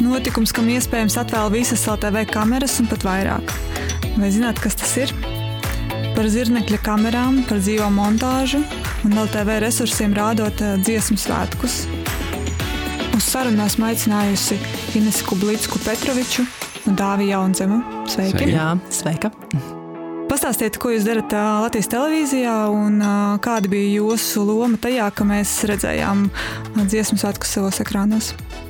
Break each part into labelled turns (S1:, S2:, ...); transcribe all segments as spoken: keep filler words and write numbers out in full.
S1: Notikums, kam iespējams atvēl visas L T V kameras un pat vairāk. Vai zināt, kas tas ir? Par zirnekļa kamerām, par dzīvo montāžu un L T V resursiem rādot dziesmu svētkus. Uz sarunu esmu aicinājusi Inesu Kublicku Petroviču un Dāvi Jaunzemu. Sveiki!
S2: Sveiki. Jā, sveika!
S1: Pastāstiet, ko jūs darat Latvijas televīzijā un kāda bija jūsu loma tajā, ka mēs redzējām dziesmu svētkus savos ekrānos?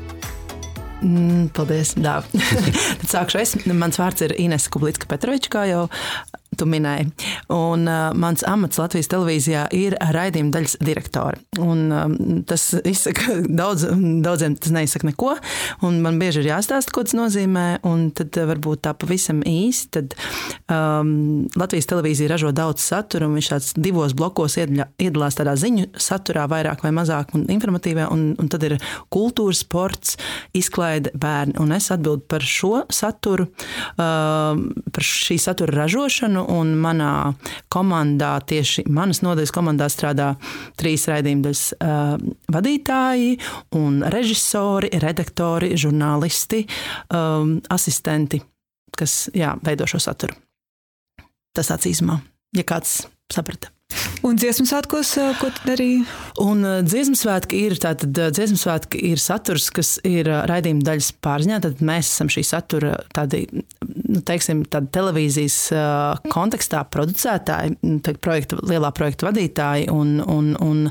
S2: Mm, paldies, Dāvi. Tad sākšu es. Mans vārds ir Inesa Kublicka Petroviča, kā jau tu minēji. Un uh, mans amats Latvijas televīzijā ir raidījuma daļas direktori. Un um, tas izsaka daudz, daudziem tas neizsaka neko, un man bieži ir jāstāsta, ko tas nozīmē, un tad varbūt tā pavisam īsti, tad um, Latvijas televīzija ražo daudz satura, un viņš tāds divos blokos iedalās tādā ziņu saturā vairāk vai mazāk un informatīvā, un, un tad ir kultūra, sports, izklaide, bērni. Un es atbildu par šo saturu, um, par šī satura ražošanu, un manā komandā, tieši manas nodaļas komandā strādā trīs raidījumdaļas uh, vadītāji un režisori, redaktori, žurnālisti, um, asistenti, kas, jā, veido šo saturu. Tas tāds īsumā, ja kāds saprata.
S1: Un dziesmu svētkos, ko tu darīji?
S2: Un dziesmu svētki ir, tātad dziesmu svētki ir saturs, kas ir raidījuma daļas pārziņā, tad mēs esam šī satura tādi, nu, teiksim, tādi televīzijas kontekstā producētāji, projekta, lielā projekta vadītāji, un, un, un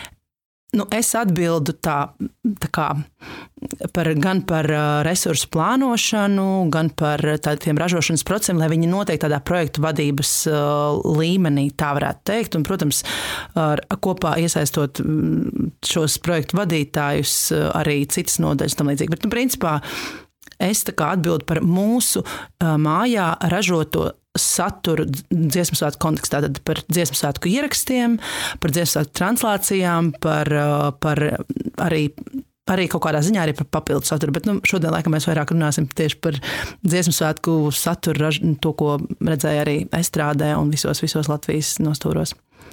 S2: nu, es atbildu tā, tā kā par, gan par resursu plānošanu, gan par tādiem ražošanas procesiem, lai viņi noteikti tādā projektu vadības līmenī, tā varētu teikt. Un, protams, ar, kopā iesaistot šos projektu vadītājus arī citas nodaļas tam līdzīgi. Bet, nu, principā, es tā kā atbildu par mūsu mājā ražoto saturu dziesmu svētku kontekstā, tad par dziesmu svētku ierakstiem, par dziesmu svētku translācijām, par, par arī, arī kaut kādā ziņā arī par papildu saturu. Bet nu, šodien laikam mēs vairāk runāsim tieši par dziesmu svētku saturu, to, ko redzēja arī estrādē un visos, visos Latvijas nostūros.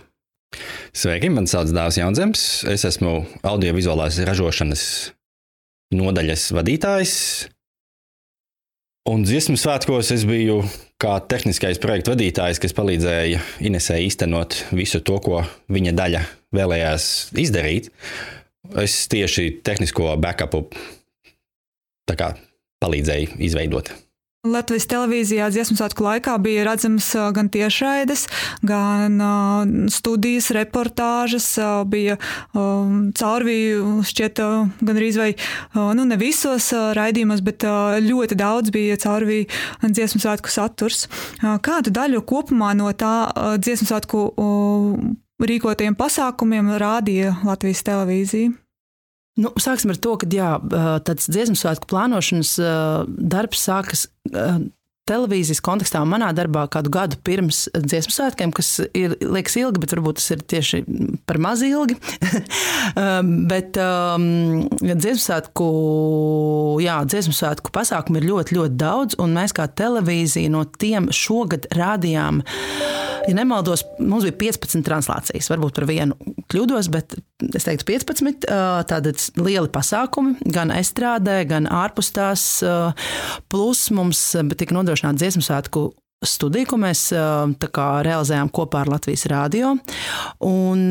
S3: Sveiki, man sauc Dāvis Jaunzems. Es esmu audiovizuālās ražošanas nodaļas vadītājs. Un dziesmu svētkos es biju kā tehniskais projektu vadītājs, kas palīdzēja Inesai īstenot visu to, ko viņa daļa vēlējās izdarīt. Es tieši tehnisko backupu tā kā palīdzēju izveidot.
S1: Latvijas televīzijā dziesmu svētku laikā bija redzams gan tiešraides, gan uh, studijas, reportāžas, uh, bija um, caurvīju šķiet uh, gan arī vai, uh, nu ne visos uh, raidījumos, bet uh, ļoti daudz bija caurvīju dziesmu svētku saturs. Uh, kādu daļu kopumā no tā uh, dziesmu svētku uh, rīkotiem pasākumiem rādīja Latvijas televīzija?
S2: Nu, sāksim ar to, ka jā, tāds dziesmu svētku plānošanas darbs sākas televīzijas kontekstā un manā darbā kādu gadu pirms dziesmu svētkiem, kas ir, liekas ilgi, bet varbūt tas ir tieši par maz ilgi. bet um, dziesmu svētku, jā, dziesmu svētku pasākumu ir ļoti, ļoti daudz, un mēs kā televīzija no tiem šogad rādījām, ja nemaldos, mums bija piecpadsmit translācijas, varbūt par vienu kļūdos, bet es teiktu piecpadsmit, tādi lieli pasākumi, gan estrādē, gan ārpus tās, plus mums tika nodrošināta dziesmu svētku studija, ko mēs tā kā realizējām kopā ar Latvijas radio, un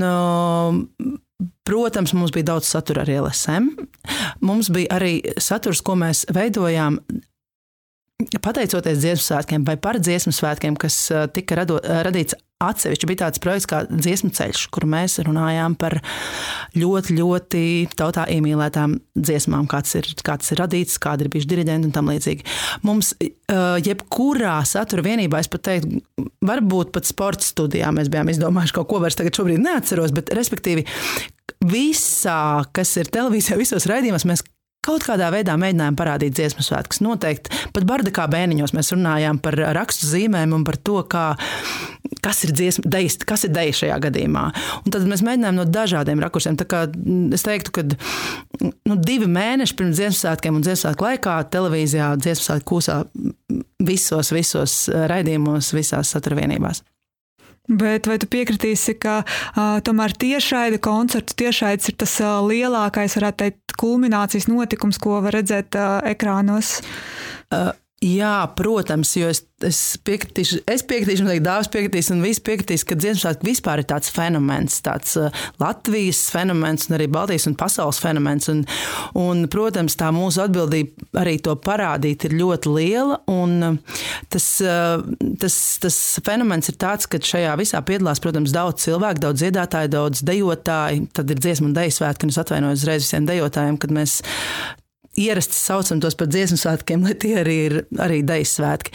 S2: protams, mums bija daudz satura ar L S M, mums bija arī saturs, ko mēs veidojām pateicoties dziesmu svētkiem vai par dziesmu svētkiem, kas tika rado, radīts atsevišķi, bija tāds projekts kā Dziesmu ceļš, kur mēs runājām par ļoti, ļoti tautā iemīlētām dziesmām, kāds ir, kāds ir radīts, kādi ir bijuši diriģenti un tam līdzīgi. Mums jebkurā satura vienībā, es pat teiktu, varbūt pat sporta studijā mēs bijām izdomājuši kaut ko, vairs tagad šobrīd neatceros, bet respektīvi visā, kas ir televīzijā, visos raidījumos, mēs kaut kādā veidā mēģinājām parādīt dziesmu svētkus. Noteikti pat Bardakā bēniņos mēs runājām par rakstu zīmēm un par to, kā, kas ir dziesma, dejas, kas ir deja šajā gadījumā. Un tad mēs mēģinājām no dažādiem rakursiem. Tā kā es teiktu, ka nu, divi mēneši pirms dziesmu svētkiem un dziesmu svētku laikā televīzijā dziesmu svētku kūsā visos, visos raidījumos, visās satura vienībās.
S1: Bet vai tu piekritīsi, ka uh, tomēr tiešraide, koncertu tiešraides ir tas uh, lielākais, varētu teikt, kulminācijas notikums, ko var redzēt uh, ekrānos?
S2: Uh. Jā, protams, jo es, es piekritīšu, es piekritīšu, un Dāvis piekritīs, un visi piekritīs, ka dziesmu svētki vispār ir tāds fenomens, tāds uh, Latvijas fenomens, un arī Baltijas un pasaules fenomens. Un, un, protams, tā mūsu atbildība arī to parādīt ir ļoti liela, un uh, tas, uh, tas, tas fenomens ir tāds, ka šajā visā piedalās, protams, daudz cilvēku, daudz dziedātāju, daudz dejotāju, tad ir dziesmu un deju svētki, un es atvainojos uzreiz visiem dejotājiem, kad mēs ierasti saucam tos par dziesmu svētkiem, lai tie arī ir arī dejas svētki.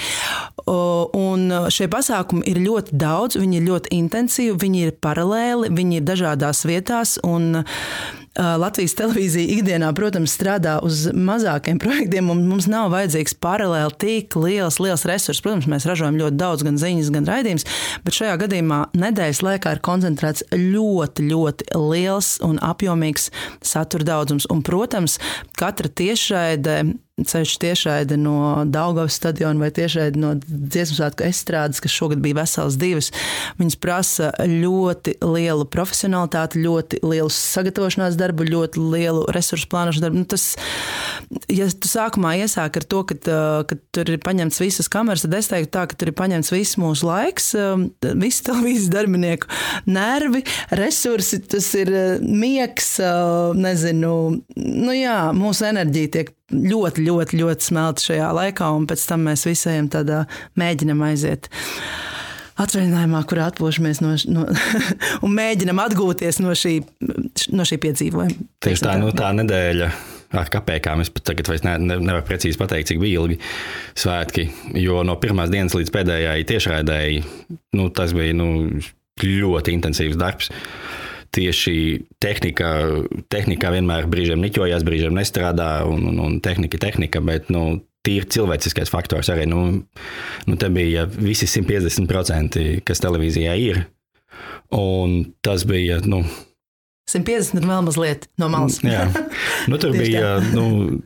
S2: Un šie pasākumi ir ļoti daudz, viņi ir ļoti intensīvi, viņi ir paralēli, viņi ir dažādās vietās, un Latvijas televīzija ikdienā, protams, strādā uz mazākiem projektiem, un mums nav vajadzīgs paralēli tik liels, liels resurss. Protams, mēs ražojam ļoti daudz gan ziņas, gan raidījums, bet šajā gadījumā nedēļas laikā ir koncentrēts ļoti, ļoti liels un apjomīgs satura daudzums. Un, protams, katra tiešraide, ceļš tiešraide no Daugavas stadiona vai tiešraide no dziesmu svētku estrādes, kas šogad bija veselas divas, viņas prasa ļoti lielu profesionalitāti, ļoti lielu sagatavošanās darbu, ļoti lielu resursu plānošanas darbu. Nu, tas, ja tu sākumā iesāk ar to, ka, ka tur ir paņemts visas kameras, tad es teiktu tā, ka tur ir paņemts viss mūsu laiks, visi televīzijas darbinieku nervi, resursi, tas ir miegs, nezinu, nu jā, mūsu enerģija tiek ļoti, ļoti, ļoti smelta šajā laikā, un pēc tam mēs visiem tādā mēģinam aiziet atvaļinājumā, kur atpūšamies no, no un mēģinam atgūties no šī, no šī piedzīvojuma.
S3: Tieši tā, nu tā nedēļa ar kapēkām, es pat tagad vairs ne, ne, nevaru precīzi pateikt, cik bija ilgi svētki, jo no pirmās dienas līdz pēdējai tiešraidēji, nu tas bija nu, ļoti intensīvs darbs. Tieši tehnika, tehnika vienmēr brīžiem niķojās, brīžiem nestrādā, un, un, un tehnika, tehnika, bet nu, tīri cilvēciskais faktors arī. Nu, nu, te bija visi simt piecdesmit procenti, kas televīzijā ir, un tas bija, nu...
S2: simt piecdesmit ir vēl mazliet no malas.
S3: Jā, nu tur bija, nu...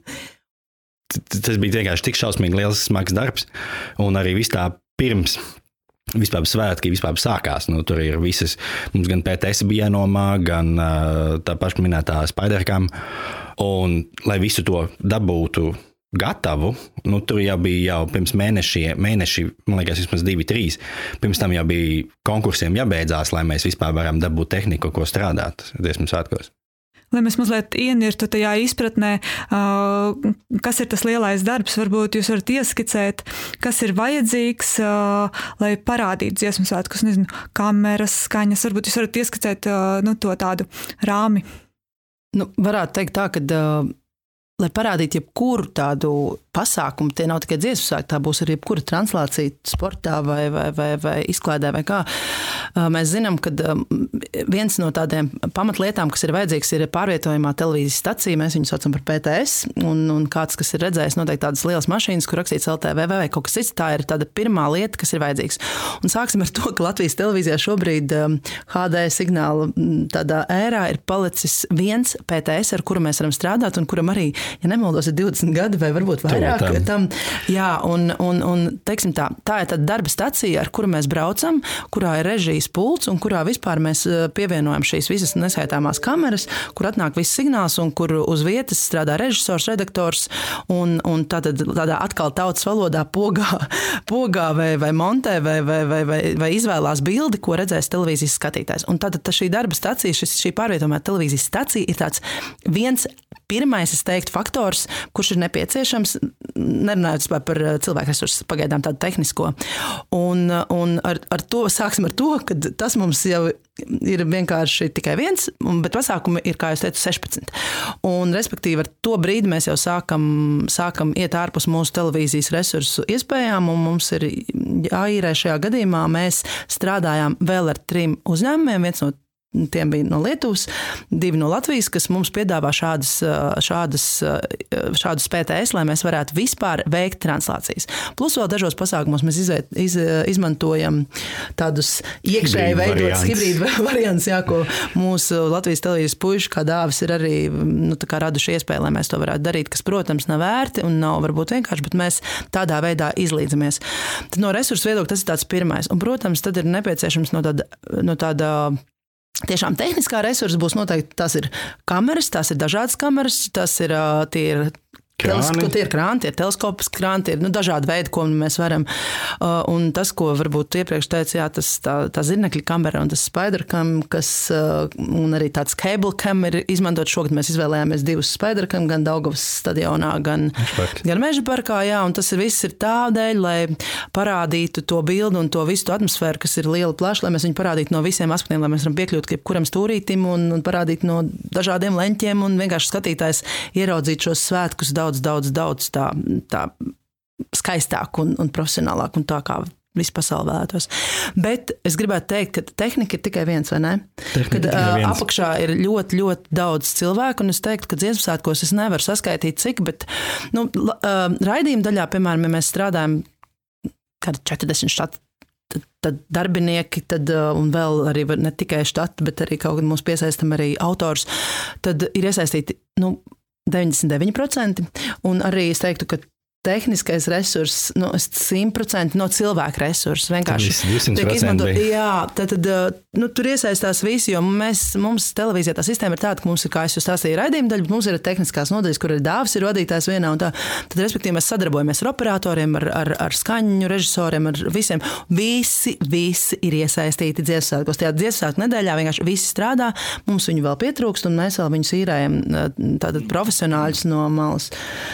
S3: Tas bija vienkārši tik šausmīgi liels smags darbs, un arī viss tā pirms... Vispār svētki, vispār sākās. Nu, tur ir visas, mums gan P T S bija jānomā, gan uh, tā pašminētā Spidercam. Un, lai visu to dabūtu gatavu, nu, tur jau bija jau pirms mēneši, mēneši, man liekas, vismaz divi, trīs. Pirms tam jau bija konkursiem jābeidzās, lai mēs vispār varam dabūt tehniku, ko strādāt dziesmu svētkos.
S1: Lai mēs mazliet ienirtu tajā izpratnē, kas ir tas lielais darbs, varbūt jūs varat ieskicēt, kas ir vajadzīgs, lai parādītu dziesmu svētkus, nezinu, kameras, skaņas, varbūt jūs varat ieskicēt nu, to tādu rāmi.
S2: Nu, varētu teikt tā, ka, lai parādītu jebkuru tādu pasākumu, tie nav tikai dziesmu svētki, tā būs arī jebkura translācija sportā vai, vai, vai, vai izklādē vai kā. Mēs zinām, ka viens no tādiem pamatlietām, kas ir vajadzīgs, ir pārvietojumā televīzijas stacija. Mēs viņu saucam par P T S, un, un kāds, kas ir redzējis noteikti tādas lielas mašīnas, kur rakstīts L T V vai kaut kas cits, tā ir tāda pirmā lieta, kas ir vajadzīgs. Un sāksim ar to, ka Latvijas televīzijā šobrīd H D signāla tādā ērā ir palicis viens P T S, ar kuru mēs varam strādāt, un kuram arī, ja nemaldos, ir divdesmit gadi vai varbūt vairāk. Tam, jā, un, un, un teiksim tā, tā ir tāda darba stacija, ar kuru mēs braucam, kurā ir režijas pults un kurā vispār mēs pievienojam šīs visas neskaitāmās kameras, kur atnāk viss signāls un kur uz vietas strādā režisors, redaktors un, un tātad tādā atkal tautas valodā pogā, pogā vai, vai montē vai, vai, vai, vai, vai izvēlās bildi, ko redzēs televīzijas skatītājs. Un tātad šī darba stacija, šis, šī pārvietojumā televīzijas stacija ir tāds viens pirmais, es teiktu, faktors, kurš ir nepieciešams, nerunājot par cilvēku resursu pagaidām tādu tehnisko. Un, un ar, ar to sāksim ar to, ka tas mums jau ir vienkārši tikai viens, bet pasākumi ir, kā jūs teicu, sešpadsmit. Un, respektīvi, ar to brīdi mēs jau sākam, sākam iet ārpus mūsu televīzijas resursu iespējām, un mums ir jāīrē šajā gadījumā. Mēs strādājām vēl ar trim uzņēmumiem. Viens no tiem bija no Lietuvas, divi no Latvijas, kas mums piedāvā šādas, šādas, šādus P T S, lai mēs varētu vispār veikt translācijas. Plus vēl dažos pasākumos mēs izvēt, iz, izmantojam tādus iekšēji veidotas hibrīdu variants, jā, ko mūsu Latvijas televīzijas puiši kā Dāvis ir arī nu, tā kā raduši iespēju, lai mēs to varētu darīt, kas, protams, nav vērti un nav varbūt vienkārši, bet mēs tādā veidā izlīdzamies. Tad no resursu viedokļa tas ir tāds pirmais. Un, protams, tad ir nepieciešams no tāda, no tāda tiešām tehniskā resursa būs noteikti, tas ir kameras, tās ir dažādas kameras, tas ir, tie ir Telesko, tie ir krāni, tie ir teleskopas krāni, tie ir nu, dažādi veidi, ko mēs varam. Uh, un tas, ko varbūt iepriekš teica, jā, tas tā, tā zirnekļa kamera un tas spidercam, kas, uh, un arī tāds cable cam ir izmantot šogad. Mēs izvēlējāmies divus spidercam, gan Daugavas stadionā, gan, gan Meža parkā, jā, un tas ir, viss ir tādēļ, lai parādītu to bildu un to visu to atmosfēru, kas ir liela plaša, lai mēs viņu parādītu no visiem aspektiem, lai mēs varam piekļūt jebkuram stūrītim un, un parādīt no dažādiem leņķiem un vienkārši skatītājs ieraudzīt šos svētkus daudz daudz, daudz, daudz tā, tā skaistāk un, un profesionālāk un tā kā visu pasauli vēlētos. Bet es gribētu teikt, ka tehnika ir tikai viens, vai ne? Kad uh, apakšā ir ļoti, ļoti daudz cilvēku, un es teiktu, ka dziesmu svētkos es nevaru saskaitīt cik, bet nu, uh, raidījuma daļā, piemēram, ja mēs strādājam kāda četrdesmit štati, tad, tad darbinieki, tad, uh, un vēl arī ne tikai štati, bet arī kaut kad mūs piesaistam arī autors, tad ir iesaistīti, nu, deviņdesmit deviņi procenti, un arī es teiktu, ka tehniskais resurss, nu, simt procenti no cilvēka resursa. Vienkārši tiek izmantot. Jā, tad, tad nu, tur iesaistās visi, jo mēs, mums televīzijā tā sistēma ir tāda, ka mums ir, kā es jūs stāstīju, raidījuma daļa, bet mums ir tehniskās nodaļas, kur arī Dāvis ir vadītājs vienā un tā. Tad, respektīvi, mēs sadarbojamies ar operatoriem, ar, ar, ar skaņu režisoriem, ar visiem. Visi, visi ir iesaistīti dziesmu svētkos. Tajā dziesmu svētku nedēļā vienkārši visi strādā, mums viņu vēl pietrūkst, un mēs vēl viņus īrējam tātad profesionāļus no malas.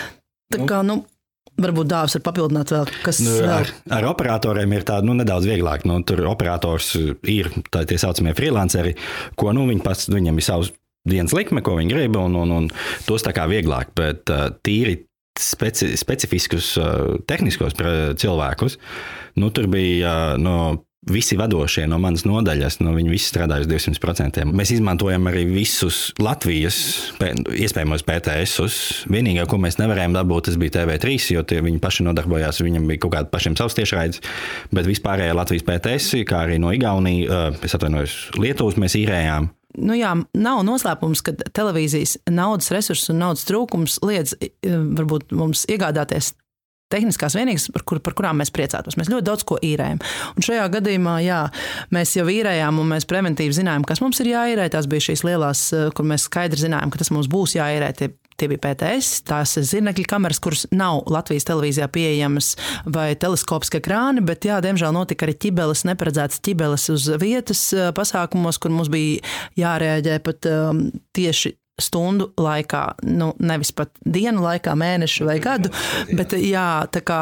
S2: Tā kā, nu, varbūt Dāvis var papildināt vēl, kas
S3: nu,
S2: vēl.
S3: Ar, ar operatoriem ir tā, nu, nedaudz vieglāk. Nu, tur operators ir tā, tie saucamie freelanceri, ko nu, viņi pats, viņam ir savs dienas likme, ko viņi grib, un, un, un tos tā kā vieglāk, bet uh, tīri speci, specifiskus uh, tehniskos cilvēkus, nu, tur bija uh, no visi vadošie no manas nodaļas, no viņi visi strādāja uz divsimt procenti. Mēs izmantojam arī visus Latvijas iespējamos P T S-us. Vienīgā, ko mēs nevarējām dabūt, tas bija T V trīs, jo tie viņi paši nodarbojās, viņam bija kaut kādi pašiem savs tiešraides, bet vispārējā Latvijas P T S, kā arī no Igaunija, es atvainojos, Lietuvas mēs īrējām.
S2: Nu jā, nav noslēpums, ka televīzijas naudas resursus un naudas trūkums liedz varbūt mums iegādāties tehniskās vienības, par, kur, par kurām mēs priecātos. Mēs ļoti daudz ko īrējam. Un šajā gadījumā, jā, mēs jau īrējām un mēs preventīvi zinājām, kas mums ir jāīrē. Tās bija šīs lielās, kur mēs skaidri zinājām, ka tas mums būs jāīrē. Tie, tie bija P T S, tās zirnekļa kameras, kuras nav Latvijas televīzijā pieejamas vai teleskopiskie krāni, bet jā, diemžēl notika arī ķibeles, neparedzētas ķibeles uz vietas pasākumos, kur mums bija jārēģē pat um, tieši stundu laikā, nu, nevis pat dienu laikā, mēnešu vai gadu, bet jā, tā kā,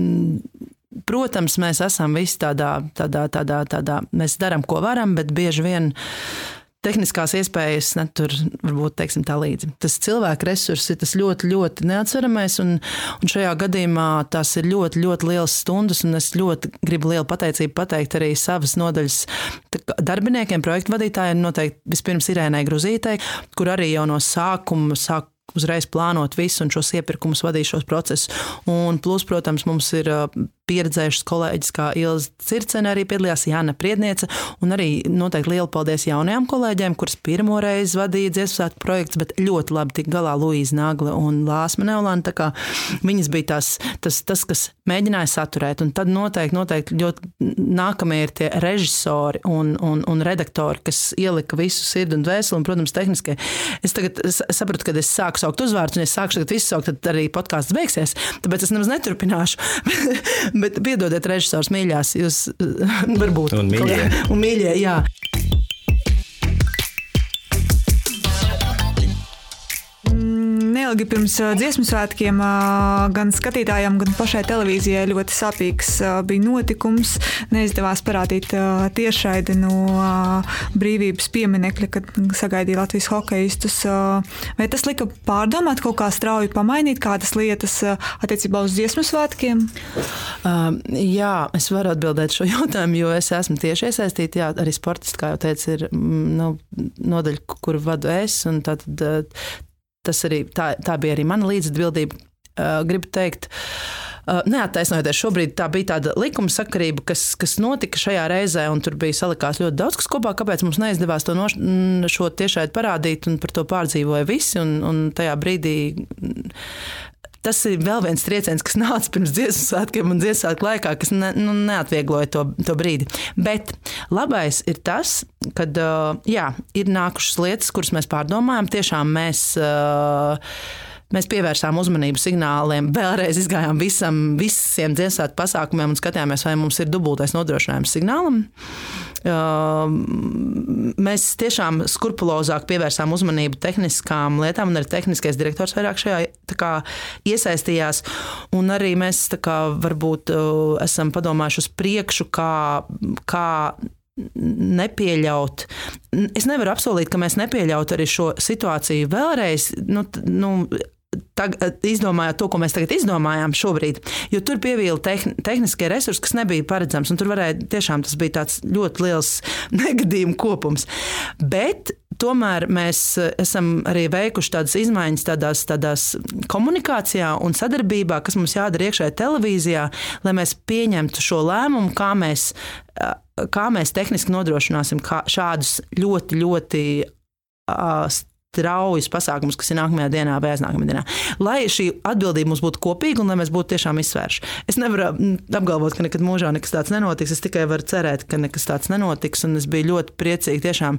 S2: protams, mēs esam visi tādā, tādā, tādā, tādā, mēs daram, ko varam, bet bieži vien tehniskās iespējas netur, varbūt, teiksim tā līdzi. Tas cilvēku resurss ir tas ļoti, ļoti neatsveramais, un, un šajā gadījumā tās ir ļoti, ļoti lielas stundas, un es ļoti gribu lielu pateicību pateikt arī savas nodaļas darbiniekiem, projektu vadītājiem, noteikti vispirms Irēnai Gruzītei, kur arī jau no sākuma sāk uzreiz plānot visu un šos iepirkumus vadīt šos procesus. Un plus, protams, mums ir pieredzējušas kolēģis, kā Ilza Circene arī piedalījās, Jāna Priedniece, un arī noteikti lielu paldies jaunajām kolēģiem, kuras pirmo reizi vadīja dziesmu svētku projekts, bet ļoti labi tik galā Luīza Nagle un Lāsma Neolāna, tā kā viņas bija tās, tas, tas, kas mēģināja saturēt, un tad noteikti, noteikti ļoti nākamie ir tie režisori un, un, un redaktori, kas ielika visu sirdi un dvēseli, un, protams, tehniskai. Es tagad sapratu, kad es sāku saukt uzvārdus, un es sākšu tagad visu saukt, tad arī podkāsts beigsies, tāpēc es nemaz neturpināšu. Bet piedodiet, režisors mīļās, jūs varbūt.
S3: Un mīļie.
S2: Un mīļie, jā.
S1: neilgi pirms dziesmu svētkiem gan skatītājiem, gan pašai televīzijai ļoti sāpīgs bija notikums. Neizdevās parādīt tiešraidi no brīvības pieminekļa, kad sagaidīja Latvijas hokeistus. Vai tas lika pārdomāt kaut kā strauji pamainīt kādas lietas attiecībā uz dziesmu svētkiem?
S2: Uh, jā, es varu atbildēt šo jautājumu, jo es esmu tieši iesaistīta. Jā, arī sportisti, kā jau teicu, ir nu, nodaļa, kuru vadu es, un tātad tas arī, tā, tā bija arī mana līdzatbildība. Uh, gribu teikt, uh, neattaisnojoties šobrīd, tā bija tāda likuma sakarība, kas, kas notika šajā reizē, un tur bija salikās ļoti daudz kas kopā, kāpēc mums neizdevās to noš, šo tiešraidi parādīt, un par to pārdzīvoja visi, un, un tajā brīdī tas ir vēl viens trieciens, kas nāca pirms dziesmu svētkiem un dziesmu svētku laikā, kas ne, nu, neatviegloja to, to brīdi. Bet labais ir tas, kad jā, ir nākušas lietas, kuras mēs pārdomājam. Tiešām mēs, mēs pievērsām uzmanību signāliem, vēlreiz izgājām visam, visiem dziesmu svētku pasākumiem un skatījāmies, vai mums ir dubultais nodrošinājums signālam. Mēs tiešām skrupulozāk pievērsām uzmanību tehniskām lietām, un arī tehniskais direktors vairāk šajā tā kā iesaistījās. Un arī mēs tā kā varbūt esam padomājuši uz priekšu, kā, kā nepieļaut. Es nevaru apsolīt, ka mēs nepieļautu arī šo situāciju vēlreiz. Nu, nu, Tagad, izdomājot to, ko mēs tagad izdomājām šobrīd, jo tur pievīla tehn, tehniskie resursi, kas nebija paredzams, un tur varēja tiešām tas bija tāds ļoti liels negadījumu kopums. Bet tomēr mēs esam arī veikuši tādas izmaiņas tādās, tādās komunikācijā un sadarbībā, kas mums jādara iekšējā televīzijā, lai mēs pieņemtu šo lēmumu, kā mēs, kā mēs tehniski nodrošināsim šādus ļoti, ļoti uh, straujas pasākumus, kas ir nākamajā dienā vai aiznākamajā dienā. Lai šī atbildība mums būtu kopīga un lai mēs būtu tiešām izsvērši. Es nevaru apgalvot, ka nekad mūžā nekas tāds nenotiks, es tikai varu cerēt, ka nekas tāds nenotiks, un es biju ļoti priecīga tiešām,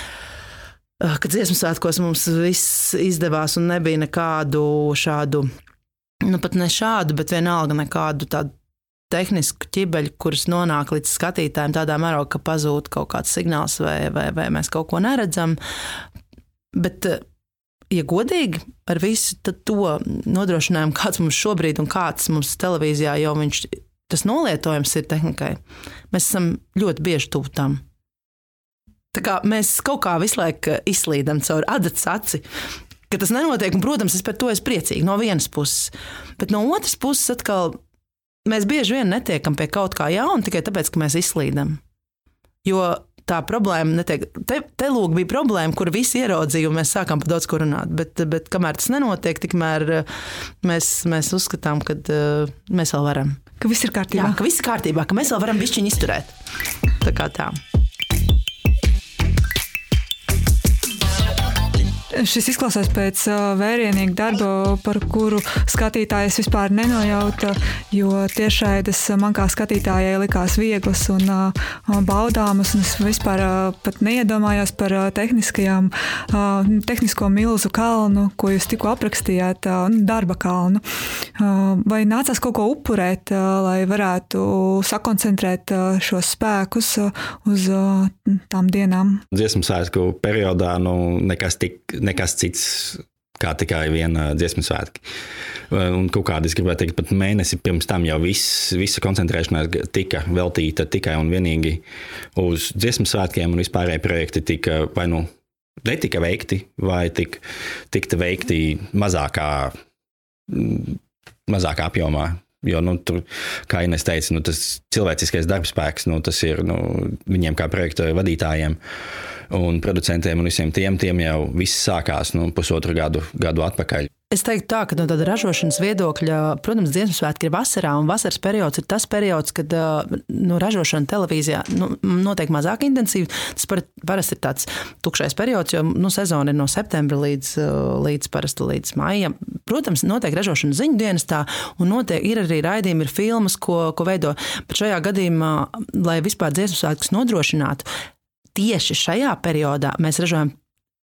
S2: ka dziesmu svētkos mums viss izdevās un nebija nekādu šādu, nu pat ne šādu, bet vienalga nekādu tādu tehnisku ķibeļu, kuras nonāk līdz skatītājiem tādā mērogā, ka pazūd kaut kāds signāls vai, vai, vai mēs kaut ko neredzam. Bet, ja godīgi, ar visu to nodrošinājumu, kāds mums šobrīd un kāds mums televīzijā jau viņš, tas nolietojums ir tehnikai, mēs esam ļoti bieži tuvu tam. Tā kā mēs kaut kā visu laiku izslīdam caur adatas aci, ka tas nenotiek, un, protams, es par to esmu priecīga no vienas puses. Bet no otras puses atkal mēs bieži vien netiekam pie kaut kā jauna tikai tāpēc, ka mēs izslīdam. Jo tā problēma netiek. Te, te lūk bija problēma, kur visi ieraudzīja, un mēs sākām par daudz ko runāt. Bet, bet kamēr tas nenotiek, tikmēr mēs, mēs uzskatām, ka uh, mēs vēl varam.
S1: Ka viss ir kārtībā.
S2: Jā, ka viss ir kārtībā, ka mēs vēl varam bišķiņu izturēt. Tā kā tā.
S1: Šis izklausās pēc vērienīga darba, par kuru skatītājs vispār nenojauta, jo tiešraides man kā skatītājai likās vieglas un baudāmas, un es vispār pat neiedomājos par tehniskajām, tehnisko milzu kalnu, ko jūs tikko aprakstījāt, darba kalnu. Vai nācās kaut ko upurēt, lai varētu sakoncentrēt šos spēkus uz tām dienām?
S3: Dziesmu svētku periodā nu, nekas tik nekas cits kā tikai viena dziesmu svētki. Un kaut kādi, es gribētu teikt, pat mēnesi pirms tam jau viss, visa koncentrēšanās tika veltīta tikai un vienīgi uz dziesmu svētkiem, un vispārēji projekti tika vai nu netika veikti, vai tik, tikta veikti mazākā, mazākā apjomā. Jo, nu, tur, kā Ines teica, nu, tas cilvēciskais darbspēks, nu, tas ir nu, viņiem kā projekta vadītājiem un producentiem un visiem tiem, tiem jau viss sākās nu, pusotru gadu, gadu atpakaļ.
S2: Es teiktu tā, ka no tāda ražošanas viedokļa, protams, dziesmu svētki ir vasarā, un vasaras periods ir tas periods, kad nu, ražošana televīzijā nu, notiek mazāk intensīvi. Tas parasti ir tāds tukšais periods, jo nu, sezona ir no septembra līdz, līdz, parasti līdz maijam. Protams, notiek ražošana ziņu dienestā, un notiek, ir arī raidījumi, ir filmas, ko, ko veido. Bet šajā gadījumā, lai vispār dziesmu svētkus nodrošinātu, tieši šajā periodā mēs ražojam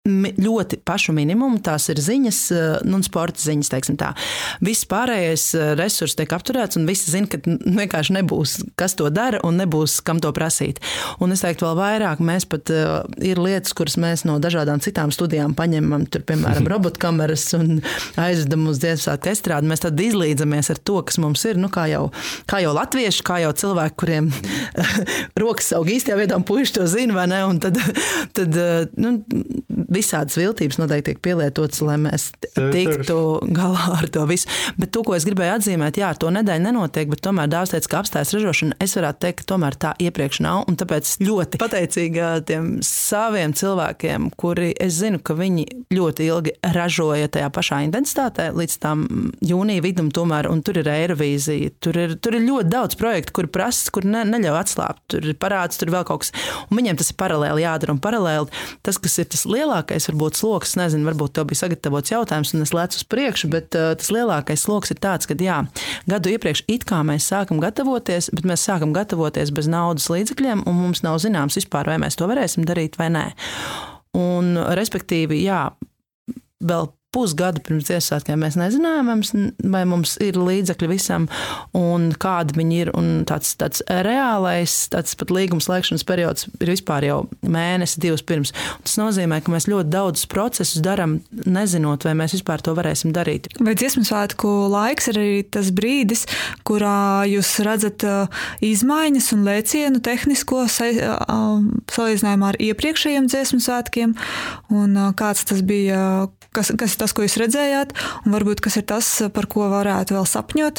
S2: ļoti pašu minimumu, tās ir ziņas, nu, un sporta ziņas, teiksim tā. Viss pārējais resurs tiek apturēts, un visi zina, ka vienkārši nebūs, kas to dara, un nebūs, kam to prasīt. Un es teiktu vēl vairāk, mēs pat ir lietas, kuras mēs no dažādām citām studijām paņemam, tur, piemēram, robotkameras un aizvedam uz Ziemassvētku estrādi. Mēs tad izlīdzamies ar to, kas mums ir, nu, kā jau, kā jau latvieši, kā jau cilvēki, kuriem rokas aug īstajā vietā, un puiši to zina, vai ne? Un tad, tad nu, visādas viltības noteikti tiek pielietotas, lai mēs tiktu galā ar to visu. Bet to, ko es gribēju atzīmēt, jā, to nedēļu nenotiek, bet tomēr Dāvs teica, ka apstājas ražošana. Es varētu teikt, ka tomēr tā iepriekš nav, un tāpēc ļoti pateicīga tiem saviem cilvēkiem, kuri, es zinu, ka viņi ļoti ilgi ražoja tajā pašā intensitātē līdz tam jūnija vidum tomēr, un tur ir Eirovīzija, tur ir, tur ir ļoti daudz projektu, kuri prasa, kuri ne, neļauj atslābt, tur ir parāds, tur ir vēl kaut kas, un viņiem tas ir paralēli jādara, un paralēli tas, kas ir tas lielākais, varbūt sloks, nezinu, varbūt tev bija sagatavots jautājums, un es lecu uz priekšu, bet uh, tas lielākais sloks ir tāds, ka jā, gadu iepriekš it kā mēs sākam gatavoties, bet mēs sākam gatavoties bez naudas līdzekļiem, un mums nav zināms vispār, vai mēs to varēsim darīt vai nē. Un, respektīvi, jā, vēl pusgadu pirms Ziemassvētkiem mēs nezinājām, vai mums ir līdzekļi visam un kādi viņi ir. Un tāds, tāds reālais, tāds pat līguma slēgšanas periods ir vispār jau mēnesi, divus pirms. Tas nozīmē, ka mēs ļoti daudz procesus daram, nezinot, vai mēs vispār to varēsim darīt.
S1: Vai Ziemassvētku laiks ir arī tas brīdis, kurā jūs redzat izmaiņas un lēcienu tehnisko salīdzinājumā ar iepriekšējiem Ziemassvētkiem? Un kāds tas bija? Kas, kas ir tas, ko jūs redzējāt, un varbūt kas ir tas, par ko varētu vēl sapņot?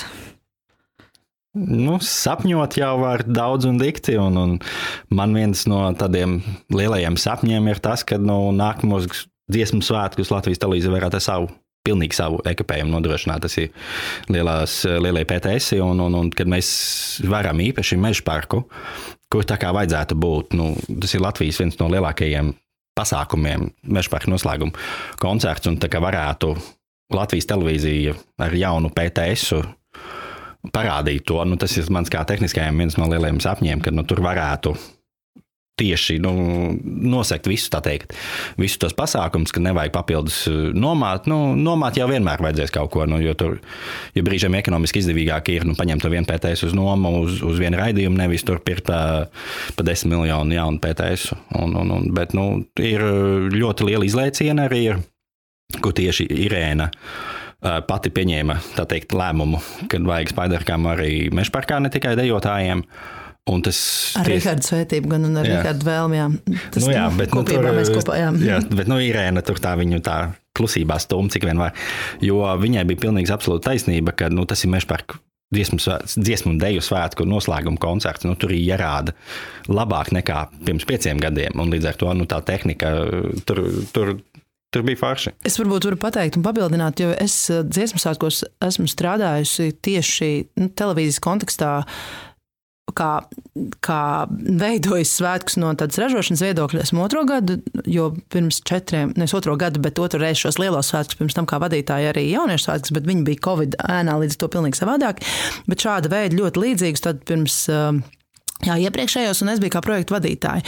S3: Nu, sapņot jau var daudz un dikti, un, un man viens no tādiem lielajiem sapņiem ir tas, ka no nākamos dziesmu svētkus Latvijas televīzija varētu savu, pilnīgi savu ekipējumu nodrošināt. Tas ir lielās, lielie P T S, un, un, un kad mēs varam īpaši Meža parku, kur tā kā vajadzētu būt, nu, tas ir Latvijas viens no lielākajiem pasākumiem, Meža parka noslēguma koncerts, un tā kā varētu Latvijas televīzija ar jaunu P T S-u parādīt to. Nu, tas ir mans kā tehniskajiem viens no lielajiem sapņiem, ka nu, tur varētu tieši nu, nosekt visu, tā teikt, visu tos pasākums, ka nevajag papildus nomāt. Nu, nomāt jau vienmēr vajadzēs kaut ko, nu, jo tur, ja brīžiem ekonomiski izdevīgāk ir, nu, paņemt to vienu P T S uz nomu, uz, uz vienu raidījumu, nevis tur pirkt pa, pa desmit miljonu jaunu P T S. Un, un, un, bet, nu, ir ļoti liela izlēciena arī ir, ko tieši Irēna pati pieņēma, tā teikt, lēmumu, kad vajag spaiderkām arī Meža parkā, ne tikai dejotājiem. Un tas
S2: ar ties... Rihardu svētību gan un ar jā. Rihardu vēlmi, jā. Tas
S3: nu jā, bet nu,
S2: kopībā
S3: tur,
S2: mēs kopā, jā.
S3: jā. Bet nu Irēna tur tā viņu tā klusībā stum, cik vien var. Jo viņai bija pilnīgi absolūta taisnība, ka nu, tas ir Meža parku dziesmu, dziesmu un deju svētku noslēguma koncerts. Nu, tur ir jārāda labāk nekā pirms pieciem gadiem. Un līdz ar to nu, tā tehnika tur, tur, tur bija forši.
S2: Es varbūt varu pateikt un papildināt, jo es dziesmu svētkos esmu strādājusi tieši nu, televīzijas kontekstā, kā, kā veidojas svētkus no tādas ražošanas viedokļa. Esmu otro gadu, jo pirms četriem, nevis otro gadu, bet otru reizi šos lielos svētkus, pirms tam kā vadītāji arī jauniešu svētkus, bet viņi bija Covid ēnā, līdz to pilnīgi savādāk. Bet šāda veida ļoti līdzīgus tad pirms jā, iepriekšējos, un es biju kā projektu vadītāji.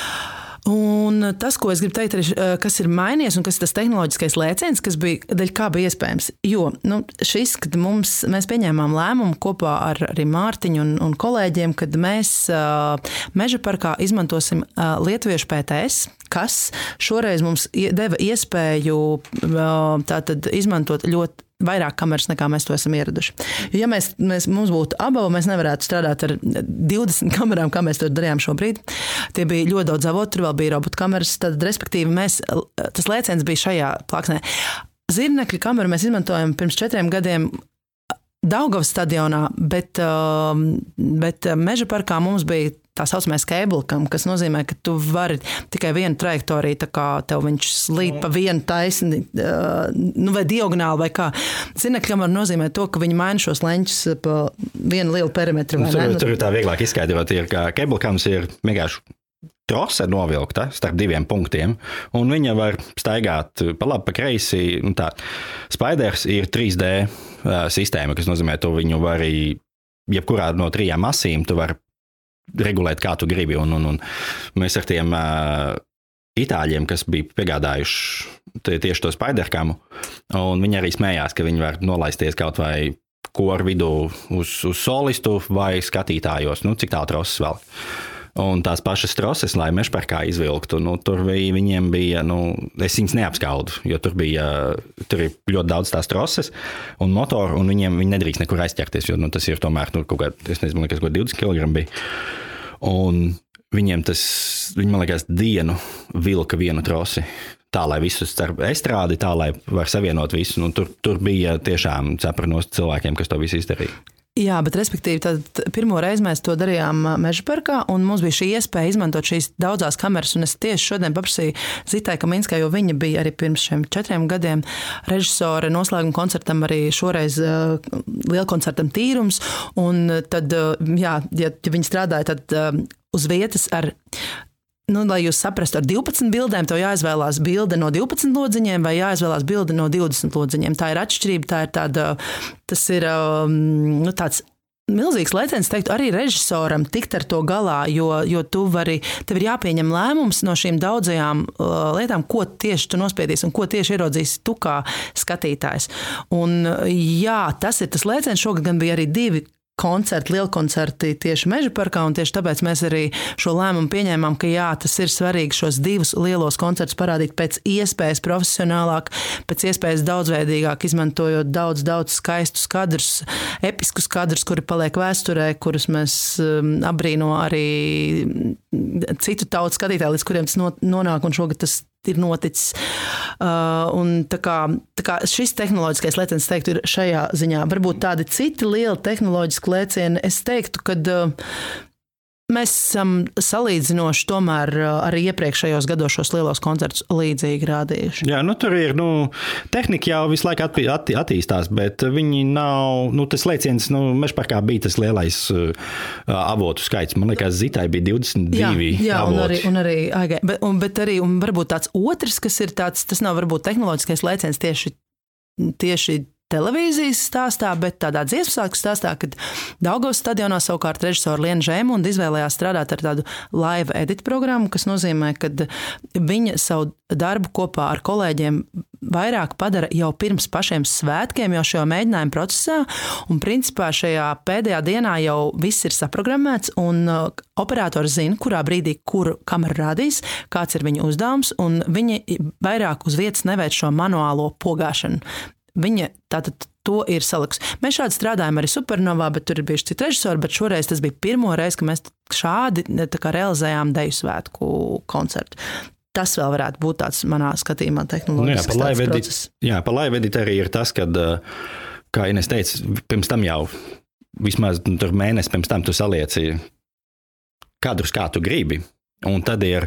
S2: Un tas, ko es gribu teikt, arī, kas ir mainījies un kas ir tas tehnoloģiskais lēciens, kas bija, daļ kā bija iespējams. Jo nu, šis, kad mums, mēs pieņēmām lēmumu kopā ar arī Mārtiņu un, un kolēģiem, kad mēs uh, Meža parkā izmantosim uh, lietuviešu P T S, kas šoreiz mums deva iespēju uh, tātad izmantot ļoti vairāk kameras, nekā mēs to esam ieraduši. Ja mēs, mēs, mums būtu abava, mēs nevarētu strādāt ar divdesmit kamerām, kā mēs to darījām šobrīd. Tie bija ļoti daudz avotu, tur vēl bija robotkameras, tad respektīvi mēs, tas lēciens bija šajā plāksnē. Zirnekļa kameru mēs izmantojam pirms četriem gadiem Daugavas stadionā, bet, bet Meža parkā mums bija tā saucamais kēbulkam, kas nozīmē, ka tu vari tikai vienu trajektoriju, tā kā tev viņš slīd pa vienu taisni, nu vai diagonāli vai kā. Zirnekļkamera nozīmē to, ka viņi maina šos leņķus pa vienu lielu perimetru.
S3: Tur, tur ir tā vieglāk izskaidrot, ir, ka kēbulkams ir vienkārši trose novilkta starp diviem punktiem, un viņa var staigāt pa labi, pa kreisi. Tā. Spaiders ir trīs D sistēma, kas nozīmē, to viņu var arī jebkurā no trijām asīm, tu var regulēt, kā tu gribi, un, un, un mēs ar tiem uh, itāļiem, kas bija piegādājuši tieši to Spidercamu, un viņi arī smējās, ka viņi var nolaisties kaut vai koru vidū uz, uz solistu vai skatītājos, nu, cik tā troses vēl. Un tās pašas troses, lai mežparkā izvilktu, nu, tur bija, viņiem bija, nu, es viņus neapskaudu, jo tur bija, tur ir ļoti daudz tās troses un motoru, un viņiem, viņi nedrīkst nekur aizķerties, jo, nu, tas ir tomēr, nu, kaut kā, es nezinu, kas kaut divdesmit kilogramu bija. Un viņiem tas, viņi, man liekas, dienu vilka vienu trosi, tā, lai visus starp estrādi, tā, lai var savienot visu. Nu, tur, tur bija tiešām cepranos cilvēkiem, kas to visu izdarīja.
S2: Jā, bet respektīvi, tad pirmo reizi mēs to darījām Mežaparkā, un mums bija šī iespēja izmantot šīs daudzās kameras, un es tieši šodien paprasīju Zitai Kaminskai, jo viņa bija arī pirms šiem četriem gadiem režisore noslēguma koncertam, arī šoreiz uh, lielkoncertam Tīrums, un tad, uh, jā, ja, ja viņi strādāja, tad uh, uz vietas ar... Nu, lai jūs saprastu, ar divpadsmit bildēm tev jāizvēlās bilde no divpadsmit lodziņiem vai jāizvēlās bilde no divdesmit lodziņiem. Tā ir atšķirība, tā ir tāda, tas ir nu, tāds milzīgs lēciens, teiktu, arī režisoram tikt ar to galā, jo, jo tu vari, tev ir jāpieņem lēmums no šīm daudzajām uh, lietām, ko tieši tu nospiedīsi un ko tieši ierodzīsi tu kā skatītājs. Un jā, tas ir tas lēciens, šogad gan bija arī divi koncerti, lielkoncerti tieši Mežaparkā, un tieši tāpēc mēs arī šo lēmumu pieņēmām, ka jā, tas ir svarīgi šos divus lielos koncertus parādīt pēc iespējas profesionālāk, pēc iespējas daudzveidīgāk, izmantojot daudz, daudz skaistus kadrus, episkus kadrus, kuri paliek vēsturē, kurus mēs um, abrīno arī citu tautu skatītāji, līdz kuriem tas nonāk, un šogad tas ir noticis. Uh, un tā kā, tā kā šis tehnoloģiskais lēciens, teiktu, ir šajā ziņā. Varbūt tādi citi lieli tehnoloģiski lēcieni, es teiktu, kad uh, mēs esam salīdzinoši tomēr arī iepriekšējos gados šos lielos koncertus līdzīgi rādījuši.
S3: Jā, nu tur ir, nu, tehnika jau visu laiku atti, atti, attīstās, bet viņi nav, nu, tas lēciens, nu, Mežaparkā bija tas lielais uh, avotu skaits. Man liekas, Zitai bija divdesmit divi
S2: jā, jā,
S3: avoti.
S2: Un arī, un arī, bet, un, bet arī, un varbūt tāds otrs, kas ir tāds, tas nav varbūt tehnoloģiskais lēciens tieši, tieši televīzijas stāstā, bet tādā dziesmu svētku stāstā, kad Daugavas stadionā savukārt režisora Liena Žēmunda izvēlējās strādāt ar tādu live edit programmu, kas nozīmē, ka viņa savu darbu kopā ar kolēģiem vairāk padara jau pirms pašiem svētkiem, jau šajā mēģinājuma procesā, un principā šajā pēdējā dienā jau viss ir saprogrammēts, un operators zina, kurā brīdī, kuru kameru rādīs, kāds ir viņa uzdevums, un viņi vairāk uz vietas neveic šo manuālo pogāšanu. Viņa tātad to ir salikusi. Mēs šādi strādājam arī Supernovā, bet tur ir bijuši citi režisori, bet šoreiz tas bija pirmo reizi, ka mēs šādi tā kā realizējām Deju svētku koncertu. Tas vēl varētu būt tāds manā skatījumā tehnoloģisks nu jā, tāds process.
S3: Jā, pa live edit arī ir tas, kad, kā Ines teica, pirms tam jau vismaz tur mēnesi pirms tam tu salieci kadrus, kā tu gribi, un tad ir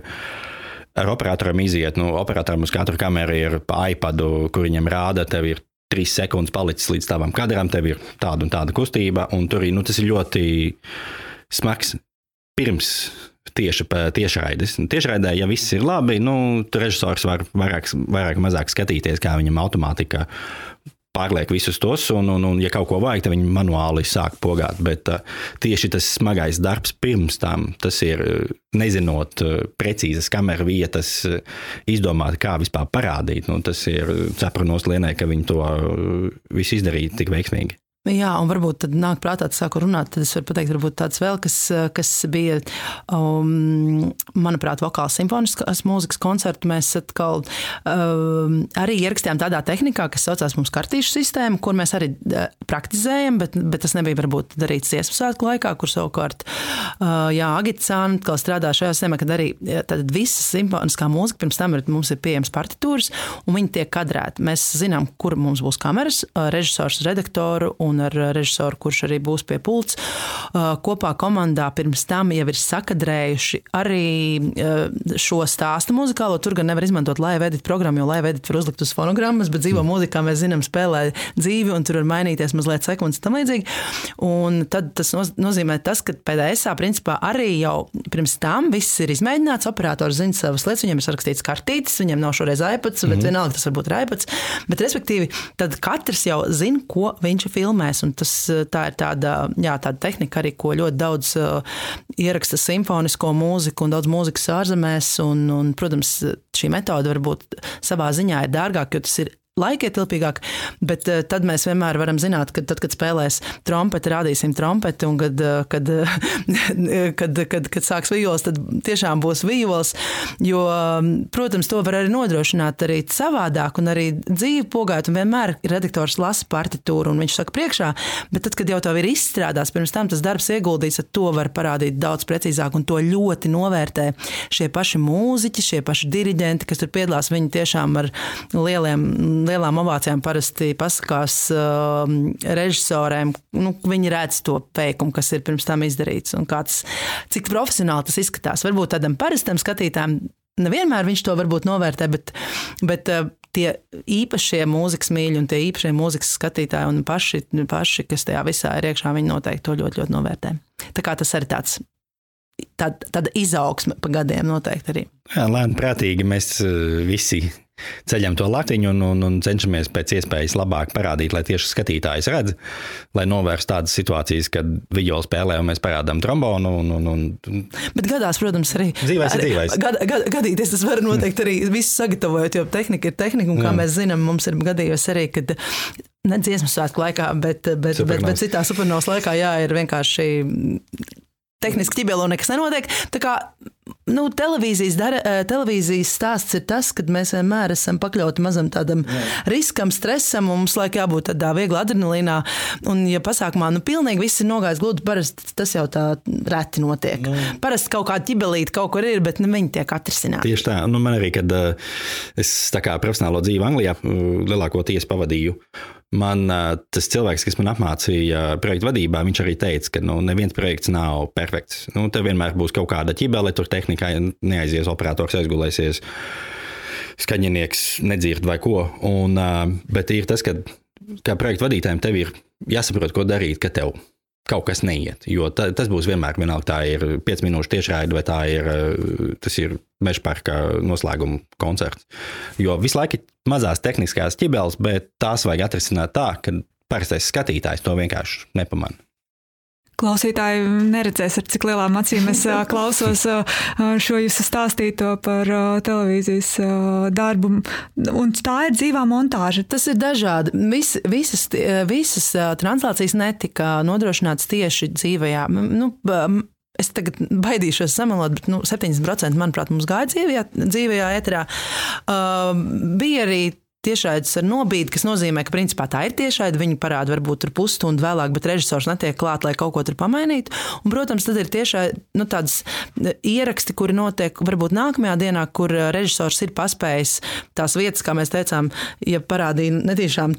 S3: ar operatoram iziet, nu, operatoram uz katru kameru ir pa iPadu, kur viņam rāda, tev ir trīs sekundes palicis līdz tavam kadram, tev ir tāda un tāda kustība, un tur ir, nu, tas ir ļoti smags pirms tieši tiešraides. Tiešraidē, ja viss ir labi, nu, režisors var vairāk, vairāk mazāk skatīties, kā viņam automātika pārliek visus tos, un, un, un ja kaut ko vajag, tad viņi manuāli sāk pogāt, bet uh, tieši tas smagais darbs pirms tam, tas ir, nezinot uh, precīzas kameru vietas, uh, izdomāt, kā vispār parādīt, nu, tas ir cepranos Lienai, ka viņi to uh, visu izdarīja tik veiksmīgi.
S2: Jā, un varbūt tad nāk prātā, tad sāku runāt, tad es varu pateikt, varbūt tāds vēl, kas, kas bija, um, manuprāt, vokāls simfoniskas mūzikas koncertu. Mēs atkal um, arī ierakstījām tādā tehnikā, kas saucās mums kartīšu sistēmu, kur mēs arī praktizējam, bet, bet tas nebija varbūt darīts dziesmu svētku laikā, kur savukārt, uh, jā, Agita Cāna atkal strādā šajā sistēmā, kad arī tad visa simfoniskā mūzika pirms tam ir, mums ir pieejams partitūras, un viņi tiek kadrēti. Mēs zinām, kur mums būs kameras, režisors, redaktoru un ar režisoru, kurš arī būs pie pults. Kopā komandā pirms tam jau ir sakadrējuši arī šo stāstu muzikālo. Tur gan nevar izmantot live edit programmu, jo live edit var uzlikt uz fonogrammas, bet dzīvo mūzikā mēs zinām spēlē dzīvi un tur var mainīties mazliet sekundes tam līdzīgi. Un tad tas nozīmē tas, ka P D S-ā principā arī jau pirms tam viss ir izmēģināts, operators zina savas lietas, viņam ir sarakstīts kartītes, viņam nav šoreiz iPads, bet mm-hmm. vienalga tas varbūt ir iPads, bet respektīvi tad katrs jau zina, ko viņš filmē. filmēs, un tas, tā ir tāda, jā, tāda tehnika arī, ko ļoti daudz uh, ieraksta simfonisko mūziku un daudz mūzikas ārzemēs, un, un, protams, šī metode varbūt savā ziņā ir dārgāk, jo tas ir laikietilpīgāk, bet uh, tad mēs vienmēr varam zināt, ka tad, kad spēlēs trompeti, rādīsim trompeti, un kad, uh, kad, kad, kad, kad sāks vijols, tad tiešām būs vijols, jo, protams, to var arī nodrošināt arī savādāk, un arī dzīvi pogāt, un vienmēr redaktors lasa partitūru, un viņš saka priekšā, bet tad, kad jau tev ir izstrādās, pirms tam tas darbs ieguldīts, tad to var parādīt daudz precīzāk, un to ļoti novērtē šie paši mūziķi, šie paši diriģenti, kas tur piedalās, viņi tiešām ar lieliem lielām ovācijām parasti pasakās uh, režisoriem, nu, viņi redz to veikumu, kas ir pirms tam izdarīts, un kāds, cik profesionāli tas izskatās. Varbūt tādam parastam skatītājam nevienmēr viņš to varbūt novērtē, bet, bet uh, tie īpašie mūzikas mīļi un tie īpašie mūzikas skatītāji un paši, paši, kas tajā visā ir iekšā, viņi noteikti to ļoti, ļoti novērtē. Tā kā tas arī tāds, tāda, tāda izaugsme pa gadiem noteikti arī.
S3: Jā, lēni prātīgi mēs visi ceļam to latiņu un, un, un cenšamies pēc iespējas labāk parādīt, lai tieši skatītājs redz, lai novērst tādas situācijas, kad video spēlē un mēs parādām trombonu. Un, un, un...
S2: Bet gadās, protams, arī...
S3: Dzīvais ir dzīvais.
S2: Gad, gad, gadīties tas var noteikti arī visu sagatavojot, jo tehnika ir tehnika, un kā Jā. Mēs zinām, mums ir gadījos arī, kad ne dziesmu svētku laikā, bet, bet, bet, bet citā supernovas laikā, jā, ir vienkārši... tehniski ķibeli un nekas nenotiek. Tā kā nu, televīzijas, dara, televīzijas stāsts ir tas, kad mēs vienmēr esam pakļauti mazam tādam Jā. Riskam, stresam, un mums laik jābūt tādā viegla adrenalīnā. Un, ja pasākumā nu, pilnīgi viss ir nogājis gludi, parasti tas jau tā reti notiek. Nu. Parasti kaut kāda ķibelīte kaut kur ir, bet nu, viņi tiek atrisināti.
S3: Tieši tā. Nu, man arī, kad uh, es tā kā profesionālo dzīvi Anglijā uh, lielākoties pavadīju, man tas cilvēks, kas man apmācīja projektu vadībā, viņš arī teica, ka nu, neviens projekts nav perfekts. Nu, tev vienmēr būs kaut kāda ķibele, tur tehnikā neaizies, operators aizgulēsies, skaņinieks nedzird vai ko. Un, bet ir tas, ka kā projektu vadītājiem tev ir jāsaprot, ko darīt, ka tev kaut kas neiet. Jo ta, tas būs vienmēr vienalga, tā ir pieci minūšu tiešraide vai tā ir, tas ir Mežparka noslēguma koncerts. Jo visu laiku ir mazās tehniskās ķibeles, bet tās vajag atrisināt tā, ka parastais skatītājs to vienkārši nepamana.
S1: Klausītāji neredzēs, ar cik lielām acīm es klausos šo jūsu stāstīto par televīzijas darbu. Un tā ir dzīvā montāža.
S2: Tas ir dažādi. Vis, visas, visas translācijas netika nodrošināts tieši dzīvajā. Nu, es tagad baidīšos samalot, bet nu, septiņdesmit procenti, manuprāt, mums gāja dzīvajā, dzīvajā eterā. Uh, bija arī tiešraides ar nobīdi, kas nozīmē, ka principā tā ir tiešraide, viņi parāda varbūt tur pusstundu vēlāk, bet režisors netiek klāt, lai kaut ko tur pamainītu. Un, protams, tad ir tiešraide, nu, tādas ieraksti, kuri notiek varbūt nākamajā dienā, kur režisors ir paspējis tās vietas, kā mēs teicām, ja parādīja netīšām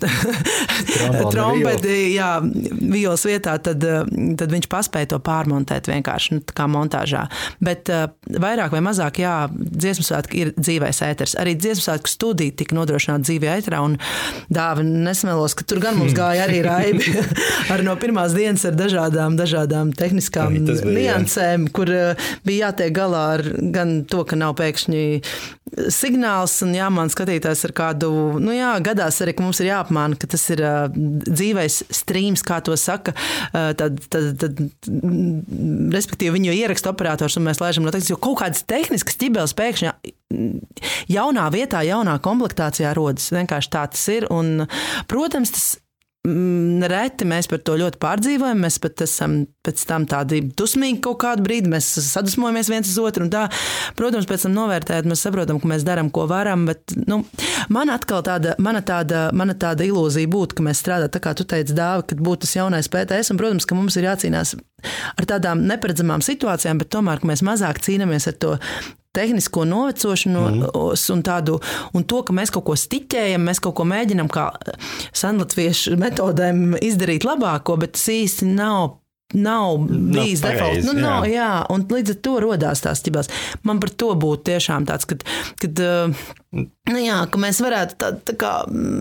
S2: trompeti, jā, violas vietā, tad, tad viņš paspēja to pārmontēt vienkārši, nu, kā montāžā. Bet uh, vairāk vai mazāk, jā, dziesmu svētki ir dzīvais ēters. Arī dziesmu svētku studija tika nodrošināta dzīvē ēterā, un Dāvi nesmelos, ka tur gan mums gāja arī raibi ar no pirmās dienas ar dažādām, dažādām tehniskām bija, niansēm, kur bija jātiek galā ar gan to, ka nav pēkšņi signāls un jāmāna skatītājs ar kādu, nu jā, gadās arī, ka mums ir jāapmāna, ka tas ir uh, dzīvais streams, kā to saka, uh, tad, tad, tad respektīvi viņu ieraksta operators un mēs laižam no tekstas, jo kaut kādas tehniskas ķibeles pēkšņi jaunā vietā, jaunā komplektācijā rodas. Vienkārši tā tas ir. Un, protams, tas reti mēs par to ļoti pārdzīvojam. Mēs pat esam pēc tam tādi dusmīgi kaut kādu brīdi. Mēs sadusmojamies viens uz otru un tā. Protams, pēc tam novērtējot, mēs saprotam, ka mēs darām, ko varam, bet nu, man atkal tāda, mana tāda, mana tāda ilūzija būtu, ka mēs strādājam, tā kā tu teici, Dāvi, kad būtu tas jaunais P T S, un, protams, ka mums ir jācīnās ar tādām neparedzamām situācijām, bet tomēr, ka mēs mazāk cīnāmies ar to tehnisko novecošanos mm. un tādu, un to, ka mēs kaut ko stiķējam, mēs kaut ko mēģinam kā sanlatviešu metodēm izdarīt labāko, bet tas īsti nav nav bijis default. Nu, jā. Nav, jā, un līdz ar to rodās tās ķibās. Man par to būtu tiešām tāds, kad, kad nu jā, ka mēs varētu tā, tā kā,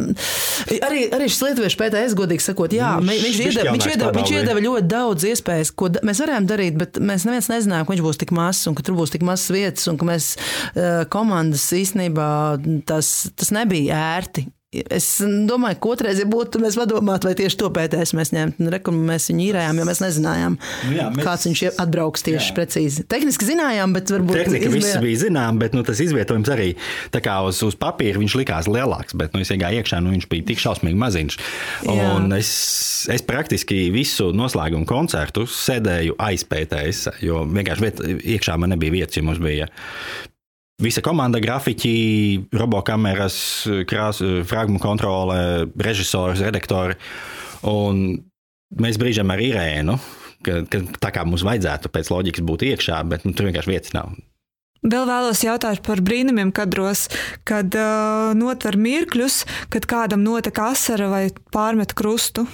S2: arī, arī šis lietuviešu P T S, godīgi sakot, jā, nu, viņš, iedeva, viņš, iedeva, viņš iedeva ļoti daudz iespējas, ko mēs varējām darīt, bet mēs neviens nezinājām, ka viņš būs tik mazs un ka tur būs tik mazs vietas un ka mēs komandas īstenībā tas, tas nebija ērti. Es domāju, ka otrais, ja būtu, mēs padomātu, vai tieši to P T S mēs ņemtu. Reku, mēs viņu īrējām, jo mēs nezinājām, nu jā, mēs... kāds viņš atbrauks tieši jā. Precīzi. Tehniski zinājām, bet varbūt...
S3: Tehnika izbija... viss bija zinām, bet nu, tas izvietojums arī tā kā uz, uz papīra viņš likās lielāks, bet nu, es iegāju iekšā, nu viņš bija tik šausmīgi maziņš. Un es, es praktiski visu noslēgumu koncertu sēdēju aiz P T S, jo vienkārši viet, iekšā man nebija vietas, jo mums bija... Visa komanda, grafiķi, robokameras, krās, fragmu kontrole, režisors, redaktori. Un mēs brīžam ar Irēnu, ka, ka tā kā mums vajadzētu pēc loģikas būt iekšā, bet nu, tur vienkārši vietas nav.
S1: Vēl vēlos jautāt par brīnumiem kadros, kad uh, notver mirkļus, kad kādam notek asara vai pārmet krustu.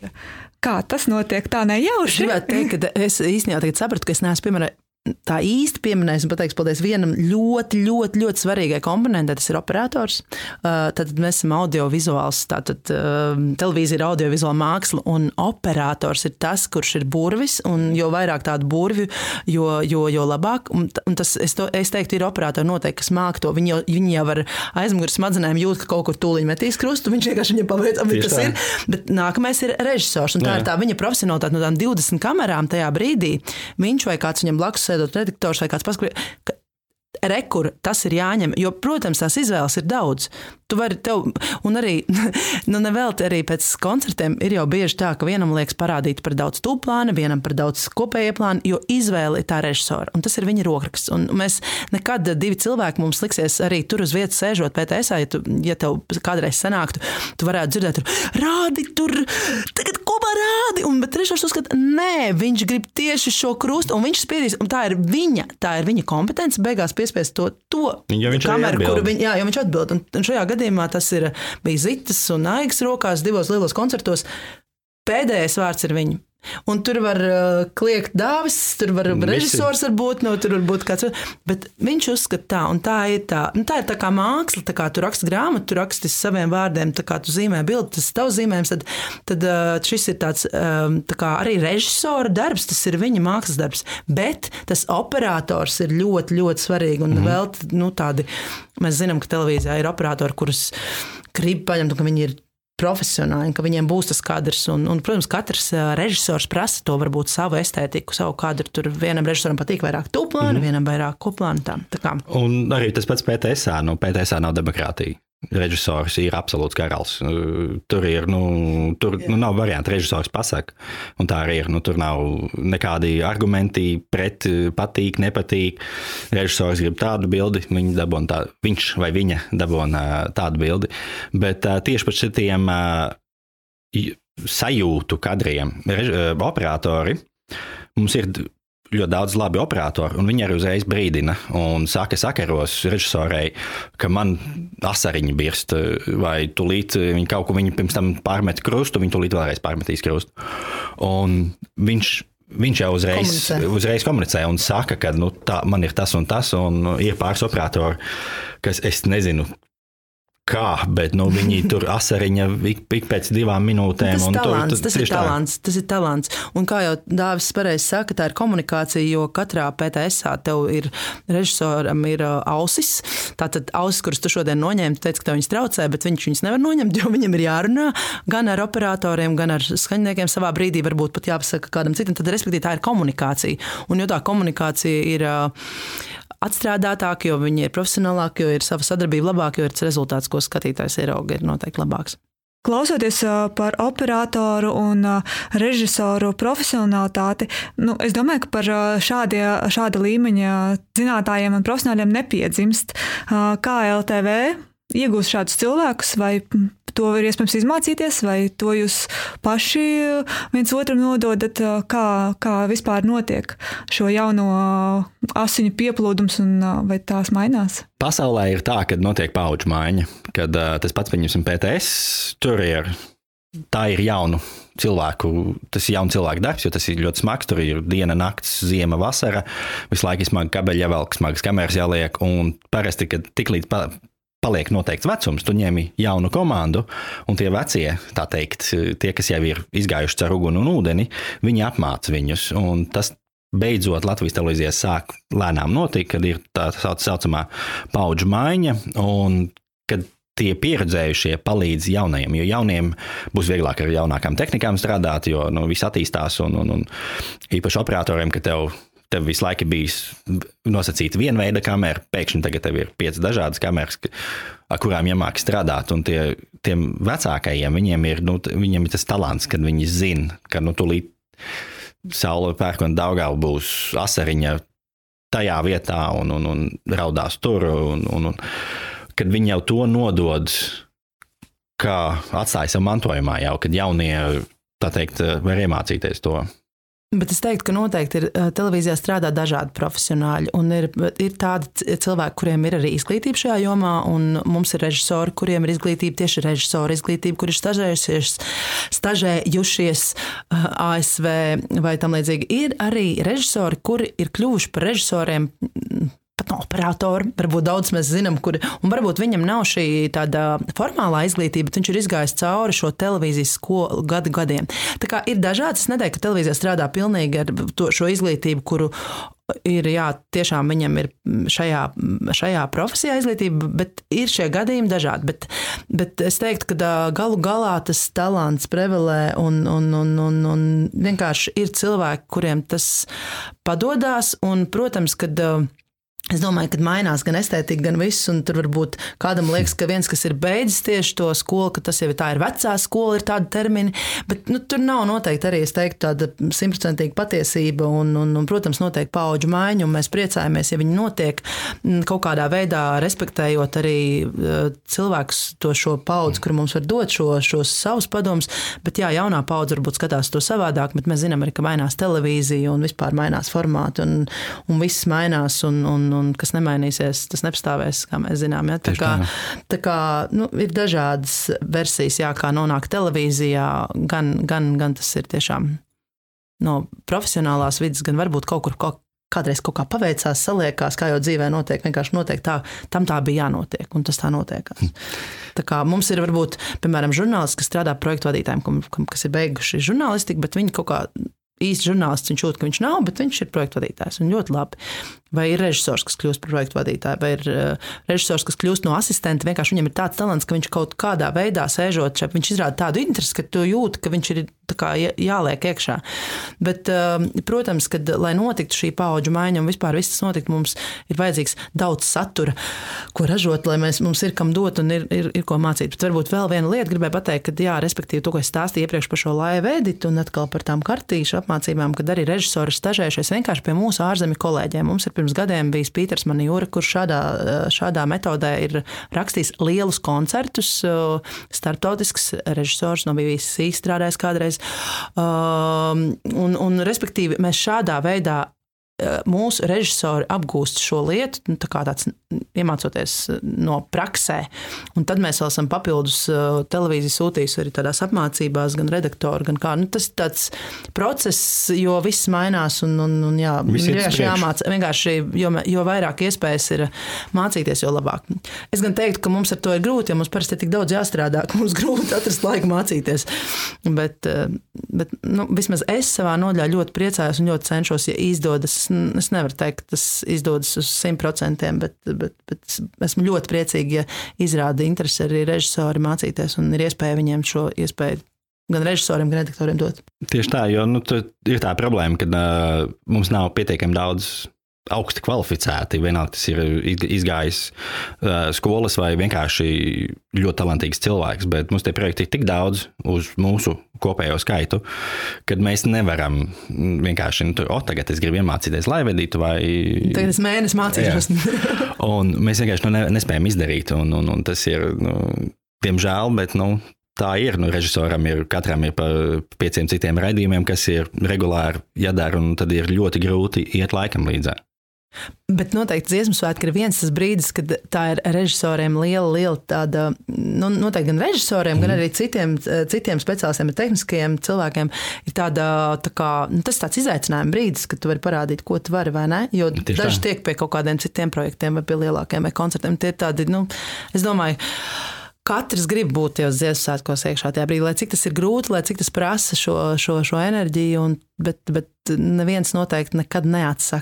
S1: Kā tas notiek tā nejauši?
S2: Es gribētu teikt, ka es īstenībā tagad sapratu, ka es neesmu piemēram tā īsti pieminējis un pateiks paldies vienam ļoti, ļoti, ļoti svarīgai komponentai, tas ir operators. Tad mēs esam audiovizuāls, tātad televīzija ir audiovizuāla māksla, un operators ir tas, kurš ir burvis, un jo vairāk tādu burvju, jo, jo, jo labāk. Un, un tas, es, to, es teiktu, ir operatori noteikti, kas māk to. Viņi jau, viņi jau ar aizmugures smadzenēm jūt, ka kaut kur tūliņ metīs krustu, viņš vienkārši viņam pavērt, un tas tā. Ir. Bet nākamais ir režisors, un tā Jā. Ir tā viņa profesionalitāte no tām divdesmit kamerām tajā brīdī. Viņš vai kāds viņam blakus sēdot redaktors vai kāds paskatīt, ka rekur, tas ir jāņem, jo, protams, tās izvēles ir daudz. Tu vari tev, un arī, nu nevelti arī pēc koncertiem ir jau bieži tā, ka vienam liekas parādīt par daudz tūplāna, vienam par daudz kopējie plāni, jo izvēle ir tā režisora, un tas ir viņa rokraksts. Un mēs nekad divi cilvēki mums liksies arī tur uz vietas sēžot P T S, ja, tu, ja tev kādreiz sanāktu, tu varētu dzirdēt tur, rādi tur, tagad kopā rādi, un bet režisors uzskata, nē, viņš grib tieši šo krustu, un viņš spiedīs, un tā ir viņa, tā ir viņa kompetence, beigās piespiest to, to
S3: ja
S2: kameru, kuru viņa, jā, jo viņš atbild, un, un šajā gadījumā tas ir, bija Zitas un Aigas rokās divos lielos koncertos, pēdējais vārds ir viņa. Un tur var uh, kliegt dāvis, tur var režisors var būt, no, tur var būt kāds, bet viņš uzskata tā, un tā ir tā, un tā ir tā kā māksla, tā kā tu raksti grāmatu, tu raksti saviem vārdiem, tā kā tu zīmē bildi, tas tavs zīmējums, tad, tad uh, šis ir tāds, um, tā kā arī režisora darbs, tas ir viņa mākslas darbs, bet tas operators ir ļoti, ļoti svarīgi, un mm. vēl, nu, tādi, mēs zinām, ka televīzijā ir operatori, kurus grib paņemt, ka viņi ir profesionāli, ka viņiem būs tas kadrs. Un, un, protams, katrs režisors prasa to varbūt savu estētiku, savu kadru. Tur vienam režisoram patīk vairāk tūplāni, mm-hmm. vienam vairāk koplāni. Tā, tā kā.
S3: Un arī tas pats P T S A. Nu, P T S A nav demokrātija. Režisors ir absolūts karalis. Tur ir, nu, tur nu, nav variantu, režisors pasaka. Un tā arī ir. Nu, tur nav nekādi argumenti pret, patīk, nepatīk. Režisors grib tādu bildi, viņi dabona tā, viņš vai viņa dabona tādu bildi. Bet tieši par šitiem sajūtu kadriem rež, operatori mums ir ļoti daudz labi operatori, un viņi arī uzreiz brīdina un saka sakaros režisorei, ka man asariņi birst, vai tūlīt viņi kaut ko viņi pirms tam pārmet krustu, viņi tūlīt vēlreiz pārmetīs krustu. Un viņš Viņš jau uzreiz komunicē. uzreiz komunicē un saka, ka nu, tā, man ir tas un tas, un ir pāris operatori, kas es nezinu, kā, bet nu, viņi tur asariņa ik pēc divām minūtēm.
S2: Tas,
S3: un
S2: talants,
S3: tur,
S2: tas ir talants, tas ir talants. Un kā jau Dāvis pareizi saka, tā ir komunikācija, jo katrā P T S A tev ir režisoram ir ausis. Tātad ausis, kuras tu šodien noņēmi, tu teici, ka tev viņas traucē, bet viņš viņas nevar noņemt, jo viņam ir jārunā gan ar operatoriem, gan ar skaņniekiem. Savā brīdī varbūt pat jāpasaka kādam citam. Tad, respektīvi, tā ir komunikācija. Un jo tā komunikācija ir atstrādātāk, jo viņi ir profesionālāki, jo ir sava sadarbība labāka, jo ir rezultāts, ko skatītājs ierauga, ir noteikti labāks.
S1: Klausoties par operatoru un režisoru profesionalitāti, nu, es domāju, ka par šādie, šāda līmeņa zinātājiem un profesionāļiem nepiedzimst. Kā L T V iegūst šādus cilvēkus, vai to var iespējams izmācīties, vai to jūs paši viens otram nododat, kā, kā vispār notiek šo jauno asiņu pieplūdums un vai tās mainās?
S3: Pasaulē ir tā, kad notiek paudžu maiņa, kad tas pats, pieņemsim, P T S, tur ir, tā ir jaunu cilvēku, tas ir jaunu cilvēku darbs, jo tas ir ļoti smags, tur ir diena, nakts, ziema, vasara, visu laiku smagi kabeļi jāvelk, smagas kameras jāliek, un parasti, kad tik līdz pa, paliek noteikts vecums, tu ņemi jaunu komandu, un tie vecie, tā teikt, tie, kas jau ir izgājuši caur uguni un ūdeni, viņi apmāca viņus, un tas beidzot Latvijas televīzijā sāk lēnām notikt, kad ir tā saucamā paudžu maiņa, un kad tie pieredzējušie palīdz jaunajiem, jo jauniem būs vieglāk ar jaunākām tehnikām strādāt, jo nu, viss attīstās un, un, un īpaši operatoriem, ka tev Tev visu laiku bijis nosacīta viena veida kamera, pēkšņi tagad tev ir piecas dažādas kameras, ar kurām jāmāk strādāt. Un tie, tiem vecākajiem, viņiem ir, nu, viņiem ir tas talants, kad viņi zina, ka nu, tūlīt Saule pērkona Daugava būs asariņa tajā vietā un, un, un raudās tur. Un, un, un, kad viņi jau to nodod, kā atstāja savu mantojumā jau, kad jaunie, tā teikt, var iemācīties to.
S2: Bet es teiktu, ka noteikti ir televīzijā strādā dažādi profesionāļi, un ir, ir tādi cilvēki, kuriem ir arī izglītība šajā jomā, un mums ir režisori, kuriem ir izglītība, tieši režisori izglītība, kur ir stažējušies, stažējušies A S V vai tam līdzīgi. Ir arī režisori, kuri ir kļuvuši par režisoriem, pat no operatori, varbūt daudz mēs zinām, kuri, un varbūt viņam nav šī tāda formālā izglītība, bet viņš ir izgājis cauri šo televīzijas skolu gadu gadiem. Tā kā ir dažāds, es neteiktu, ka televīzijā strādā pilnīgi ar to, šo izglītību, kuru ir, jā, tiešām viņam ir šajā, šajā profesijā izglītība, bet ir šie gadījumi dažādi. Bet, bet es teiktu, ka galu galā tas talants prevalē un, un, un, un, un vienkārši ir cilvēki, kuriem tas padodās, un, protams, kad es domāju, ka mainās gan estētika, gan viss, un tur varbūt kādam liekas, ka viens, kas ir beidzis tieši to skolu, ka tas jau ir tā ir vecā skola, ir tāda termini, bet nu, tur nav noteikti arī, es teiktu, tāda simtprocentīga patiesība, un, un, un, protams, noteikti paudžu maiņa, un mēs priecājamies, ja viņi notiek kaut kādā veidā respektējot arī cilvēkus to šo paudzi, kur mums var dot šo, šos savus padomus, bet jā, jaunā paudze varbūt skatās to savādāk, bet mēs zinām arī, ka mainās televīzija un vispār mainās formāti, un, un viss mainās, un, un un kas nemainīsies, tas nepastāvēs, kā mēs zinām. Ja? Tā kā, tā kā nu, ir dažādas versijas, jā, kā nonāk televīzijā, gan, gan, gan tas ir tiešām no profesionālās vidas, gan varbūt kaut kur kaut, kādreiz kaut kā paveicās, saliekās, kā jau dzīvē notiek, vienkārši notiek tā, tam tā bija jānotiek, un tas tā notiekās. Tā kā mums ir varbūt, piemēram, žurnālisti, kas strādā projektu vadītājiem, kas ir beiguši žurnālistiku, bet viņi kaut kā īsti žurnālists, viņš jūt, ka viņš nav, bet viņš ir projektu vadītājs, un ļoti labi. Vai ir režisors, kas kļūst par projektu vadītāju, vai ir uh, režisors, kas kļūst no asistenta, vienkārši viņam ir tāds talants, ka viņš kaut kādā veidā sēžot, šeit, viņš izrāda tādu interesi, ka tu jūti, ka viņš ir tā kā jāliek iekšā. Bet, uh, protams, kad, lai notiktu šī paudžu maiņa un vispār viss tas notiktu, mums ir vajadzīgs daudz satura, ko ražot, lai mēs, mums ir kam dot un ir, ir, ir ko mācīt. Bet varbūt vēl viena lieta gribēju pateikt, ka jā, respektīvi to, ko es stāstīju iepriekš par šo live editu un atkal par tām kartīšu apmācībām, kad arī režisori stažējušies vienkārši pie mūsu ārzemju kolēģiem. Mums ir pirms gadiem bijis Pīters Manjūra, kurš šādā, šādā metodē ir rakstījis lielus koncertus, starptautisks režisors no B B C strādājis kādreiz. Un, un respektīvi mēs šādā veidā mūsu režisori apgūst šo lietu, tā kā tāds iemācoties no praksē. Un tad mēs vēl esam papildus televīziju sūtījis arī tādās apmācībās, gan redaktori, gan kā. Nu, tas tāds process, jo viss mainās un, un, un jā, vienkārši jāmāc, vienkārši, jo, jo vairāk iespējas ir mācīties, jo labāk. Es gan teiktu, ka mums ar to ir grūti, jo mums parasti ir tik daudz jāstrādā, ka mums grūti atrast laiku mācīties. Bet, bet nu, vismaz es savā nodaļā ļoti priecājos un ļoti cenšos, ja izdodas. Es nevaru teikt, ka tas izdodas uz simt procentiem, bet, bet, bet esmu ļoti priecīgi, ja izrāda interesi arī režisori mācīties un ir iespēja viņiem šo iespēju gan režisoriem, gan redaktoriem dot.
S3: Tieši tā, jo nu, ir tā problēma, ka uh, mums nav pietiekami daudz augsti kvalificēti, vienalga tas ir izgājis uh, skolas vai vienkārši ļoti talantīgs cilvēks, bet mums tie projekti ir tik daudz uz mūsu kopējo skaitu, kad mēs nevaram vienkārši, nu, o, tagad es gribu iemācīties laivedītu vai...
S2: Tagad es mēnesi mācīšos.
S3: Un mēs vienkārši nu, ne, nespējam izdarīt, un, un, un tas ir, nu, diemžēl, bet, nu, tā ir, nu, režisoram ir, katram ir pa pieciem citiem raidījumiem, kas ir regulāri jādara, un tad ir ļoti grūti iet laikam līdzā.
S2: Bet noteikti Dziesmu svētki ir viens tas brīdis, kad tā ir režisoriem liela, liela tāda, nu, noteikti gan režisoriem, mm. gan arī citiem, citiem speciālistiem, tehniskajiem cilvēkiem ir tāda, tā kā, nu, tas tāds izaicinājuma brīdis, kad tu vari parādīt, ko tu vari vai ne, jo Tieši daži tā. Tiek pie kaut kādiem citiem projektiem vai pie lielākiem vai koncertiem, tie ir tādi, nu, es domāju, katrs grib būt tajos Dziesmu svētkos iekšā tajā brīdī, lai cik tas ir grūti, lai cik tas prasa šo, šo, šo enerģiju, un, bet, bet neviens noteikti nekad neatsaka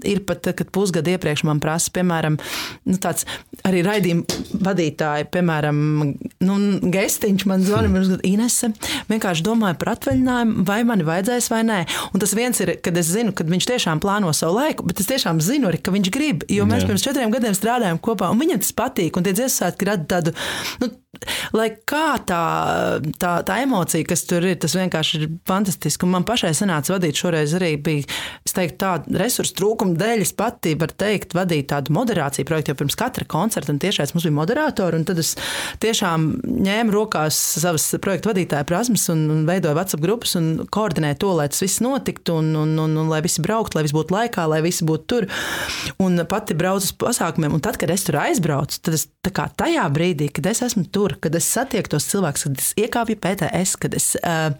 S2: ir pat, kad pusgadu iepriekš man prasa, piemēram, nu, tāds arī raidījuma vadītāji, piemēram, nu, Gestiņš man zvana, Inese, vienkārši domāju par atvaļinājumu, vai mani vajadzēs vai nē. Un tas viens ir, kad es zinu, kad viņš tiešām plāno savu laiku, bet es tiešām zinu arī, ka viņš grib, jo mēs Jā. pirms četriem gadiem strādājam kopā, un viņam tas patīk, un tie dziesmu svētki rada tādu, nu, lai kā tā, tā, tā emocija, kas tur ir, tas vienkārši ir fantastiski. Un man pašai sanāca vadīt šoreiz arī bija, es teiktu, tāda resursu trūkuma dēļ, es pati, var teikt, vadīt tādu moderāciju projektu, jo pirms katra koncerta, un tiešais mums bija moderatori, un tad es tiešām ņēmu rokās savas projektu vadītāja prasmes un, un veidoju WhatsApp grupas un koordinēju to, lai tas viss notiktu, un, un, un, un lai visi brauktu, lai visi būtu laikā, lai visi būtu tur. Un pati braucu uz pasākumiem, un tad, kad es tur aizbraucu, tad es tā kā tajā brīdī, kad es esmu tur, kad es satieku tos cilvēkus, kad es iekāpju P T S, kad es, uh,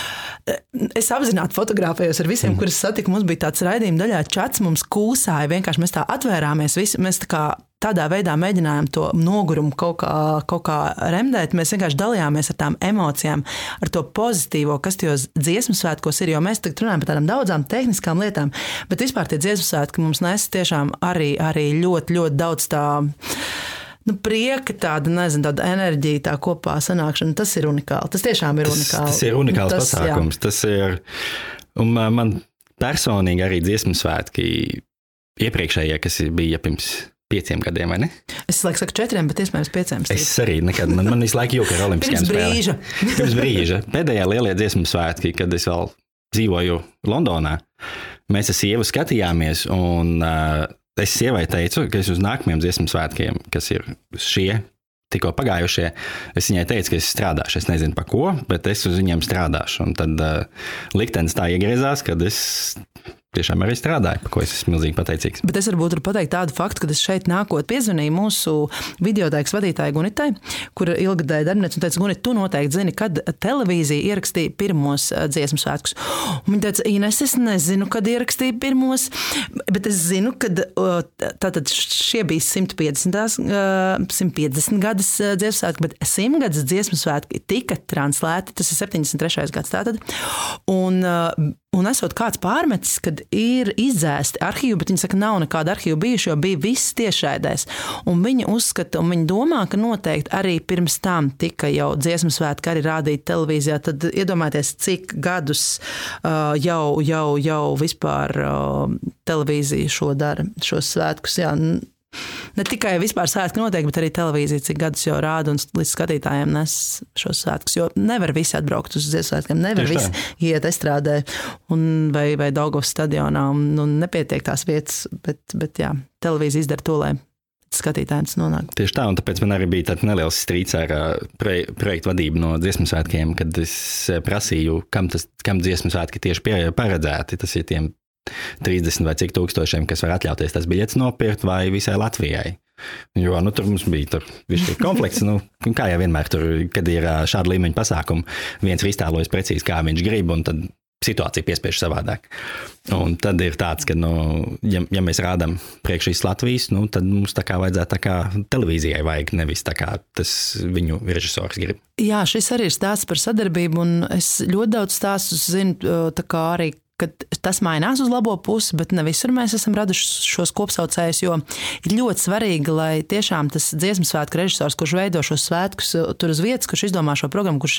S2: es apzināti fotografējos ar visiem, mm. kurus satiku. Mums bija tāds raidījuma daļā čats, mums kūsāja, vienkārši mēs tā atvērāmies, visi, mēs tā kā tādā veidā mēģinājām to nogurumu kaut kā, kaut kā remdēt. Mēs vienkārši dalījāmies ar tām emocijām, ar to pozitīvo, kas tajos dziesmu svētkos ir, jo mēs tagad runājam par tādām daudzām tehniskām lietām, bet vispār tie dziesmu svētki mums nes tiešām arī, arī ļoti, ļoti daudz tā nu, prieka, tāda, nezinu, tāda enerģija, tā kopā sanākšana, tas ir unikāli. Tas tiešām ir unikāli.
S3: Tas, tas ir unikāls tas, pasākums. Jā. Tas ir, un man personīgi arī dziesmu svētki iepriekšējie, kas bija pirms pieciem gadiem, vai ne?
S2: Es laiku saku četriem, bet iespējams pieciem.
S3: Es arī nekad, man, man visu laiku joka ar olimpiskajām spēlēm. Pirms brīža. Pirms brīža. Pēdējā lielie dziesmu svētki, kad es vēl dzīvoju Londonā, mēs ar sievu skatījāmies un uh, es sievai teicu, ka es uz nākamajiem dziesmu svētkiem, kas ir šie, tikko pagājušie, es viņai teicu, ka es strādāšu. Es nezinu par ko, bet es uz viņiem strādāšu. Un tad uh, liktenis tā iegriezās, kad es tiešām arī strādāju, par ko es esmu milzīgi pateicīgs.
S2: Bet es varbūt varu pateikt tādu faktu, ka es šeit nākot piezvanīju mūsu videotēkas vadītāju Gunitai, kur ilgadēja darbinieci, un teica, Gunita, tu noteikti zini, kad televīzija ierakstīja pirmos dziesmu svētkus. Un viņa teica, Ines, es nezinu, kad ierakstīja pirmos, bet es zinu, kad tātad šie bija simt piecdesmit gadas dziesmu svētki, bet simt gadas dziesmu svētki tika translēti, tas ir septiņdesmit trešais gads tātad, un Un esot kāds pārmetis, kad ir izdzēsti arhīvi, bet viņi saka, nav nekāda arhīva bijuši, jo bija viss tiešraidēs. Un viņi uzskata, un viņi domā, ka noteikti arī pirms tam tika jau dziesmu svētki arī rādīti televīzijā. Tad iedomājieties, cik gadus uh, jau, jau, jau vispār uh, televīzija šo dara, šos svētkus. Jā. Ne tikai vispār svētki notiek, bet arī televīzija, cik gadus jau rāda un līdz skatītājiem nes šos svētkus, jo nevar visi atbraukt uz dziesmu svētkiem, nevar visi iet estrādē un vai, vai Daugavas stadionā un, un nepietiek tās vietas, bet, bet jā, televīzija izdara to, lai skatītājs nonāk.
S3: Tieši tā, un tāpēc man arī bija tāds neliels strīds ar projektu vadību no dziesmu svētkiem, kad es prasīju, kam, tas, kam dziesmu svētki tieši paredzēti, tas ir tiem trīsdesmit vai cik tūkstošiem, kas var atļauties tas biļetes nopirkt vai visai Latvijai. Jo, nu, tur mums bija tur višķi konflikts, nu, kā jau vienmēr tur, kad ir šāda līmeņa pasākumi, viens ir iztēlojas precīzi, kā viņš grib, un tad situācija piespiež savādāk. Un tad ir tāds, ka, nu, ja, ja mēs rādam priekš visas Latvijas, nu, tad mums tā kā vajadzētu tā kā televīzijai vajag, nevis tā kā tas viņu režisors grib.
S2: Jā, šis arī ir stāsts par sadarbību, un es ļoti daudz stāstus zinu, tā kā arī ka tas mainās uz labo pusi, bet ne visur mēs esam raduši šos kopsaucējus, jo ir ļoti svarīgi, lai tiešām tas dziesmu svētku režisors, kurš veido šos svētkus tur uz vietas, kurš izdomā šo programmu, kurš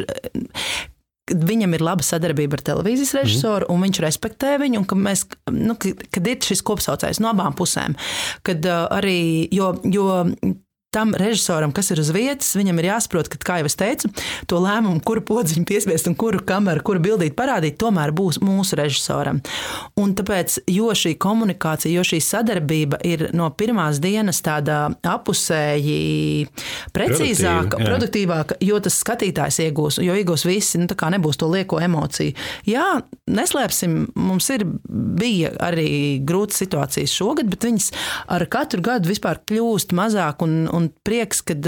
S2: viņam ir laba sadarbība ar televīzijas režisoru, un viņš respektē viņu, un ka mēs, nu, kad ir šis kopsaucējs no abām pusēm, kad arī, jo, jo tam režisoram, kas ir uz vietas, viņam ir jāsaprot, ka, kā jau es teicu, to lēmumu, kuru podziņu piespiest un kuru kameru, kuru bildīt parādīt, tomēr būs mūsu režisoram. Un tāpēc, jo šī komunikācija, jo šī sadarbība ir no pirmās dienas tāda apusēji precīzāka, Produktīva, produktīvāka, jo tas skatītājs iegūs, jo iegūs visi, nu tā kā nebūs to lieko emociju. Jā, neslēpsim, mums ir bija arī grūtas situācijas šogad, bet viņas ar katru gadu vispār kļūst mazāk un, un prieks, kad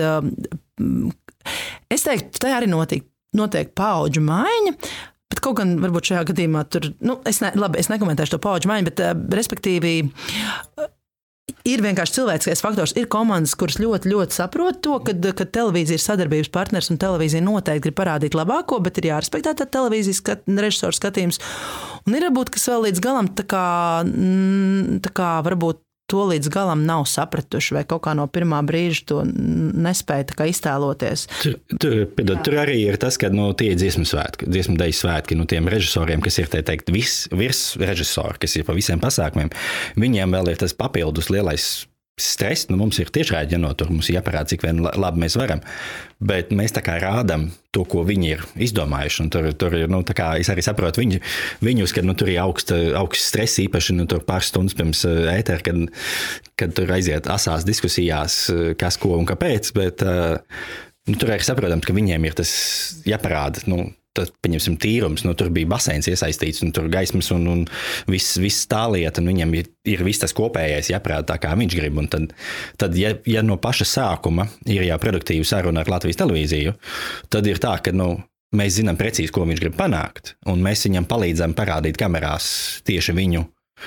S2: es teiktu, tā arī notiek, notiek paudžu maiņa, bet kaut gan varbūt šajā gadījumā tur, nu, es, ne, labi, es nekomentēšu to paudžu maiņu, bet respektīvi ir vienkārši cilvēciskais faktors, ir komandas, kuras ļoti, ļoti saprot to, kad, kad televīzija ir sadarbības partners un televīzija noteikti grib parādīt labāko, bet ir jārespektē tā televīzijas skat, režisora skatījums. Un ir varbūt, kas vēl līdz galam tā kā, tā kā varbūt to līdz galam nav sapratuši, vai kaut kā no pirmā brīža to nespēja tā kā iztēloties.
S3: Tur, tur, piedod, tur arī ir tas, ka nu, tie ir dziesmu svētki, dziesmu deju svētki, nu, tiem režisoriem, kas ir, te teikt, vis, virs režisori, kas ir pa visiem pasākumiem, viņiem vēl ir tas papildus lielais stress, nu mums ir tiešraidi jānotur, mums ir jāparāda, cik vien labi mēs varam, bet mēs tā kā rādam to, ko viņi ir izdomājuši, un tur, tur ir, nu, tā kā es arī saprotu viņu, viņus, kad, nu, tur ir augsts, augsts stress, īpaši, nu, tur pāris stundas pirms ētera, kad, kad tur aiziet asās diskusijās, kas, ko un kāpēc, bet, nu, tur arī saprotams, ka viņiem ir tas jāparāda, nu, tad, pieņemsim, tīrums, nu, tur bija baseins iesaistīts, un tur gaismas un, un viss, viss tā lieta, un viņam ir, ir viss tas kopējais jāprāda tā, kā viņš grib, un tad, tad ja, ja no paša sākuma ir jau produktīva saruna ar Latvijas televīziju, tad ir tā, ka, nu, mēs zinām precīzi, ko viņš grib panākt, un mēs viņam palīdzam parādīt kamerās tieši viņu,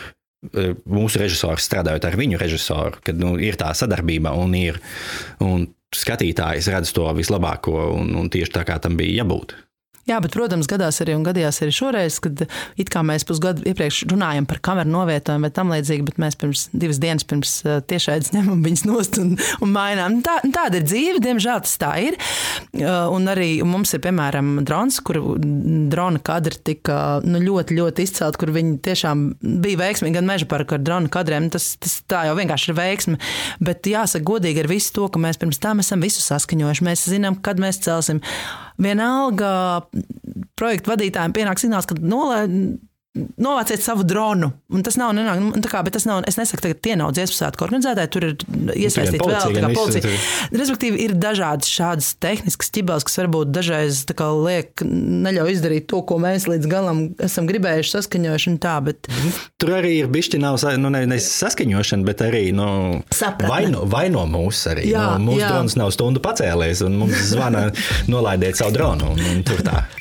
S3: mūsu režisors strādājot ar viņu režisoru, kad, nu, ir tā sadarbība, un ir, un skatītājs redz to vislabāko, un, un tieši tā, kā tam bija jābūt.
S2: Jā, bet, protams, gadās arī un gadījās arī šoreiz, kad it kā mēs pusgadu iepriekš runājam par kameru novietojumu vai tam līdzīgi, bet mēs pirms divas dienas pirms tiešraides ņemam viņas nost un, un mainām. Tā, tāda ir dzīve, diemžēl tas tā ir. Un arī mums ir, piemēram, drons, kur drona kadri tika nu, ļoti, ļoti izcelt, kur viņi tiešām bija veiksmīgi gan meža parka ar drona kadriem. Tas, tas tā jau vienkārši ir veiksme. Bet jāsaka godīgi ar visu to, ka mēs pirms tam esam visu saskaņojuši. Mēs zinām, kad mēs celsim. Vienalga projektu vadītājiem pienāk signāls, ka nolē, novāciet savu dronu. Un tas nav, nenāk, tā kā, bet tas nav, es nesaku, ka tie nav dziesmu svētku organizētāji, tur ir iesaistīti vēl tā kā policija. Respektīvi, ir dažādas šādas tehniskas ķibeles, kas varbūt dažreiz tā kā liek, neļauj izdarīt to, ko mēs līdz galam esam gribējuši saskaņojuši un tā, bet...
S3: Tur arī ir bišķi nav, nu, ne, ne saskaņošana, bet arī, nu, vaino, vaino mūs arī. Jā, nu, mūsu jā. Drons nav stundu pacēlies, un mums zvana nolaidiet savu dronu, un, un tur tā.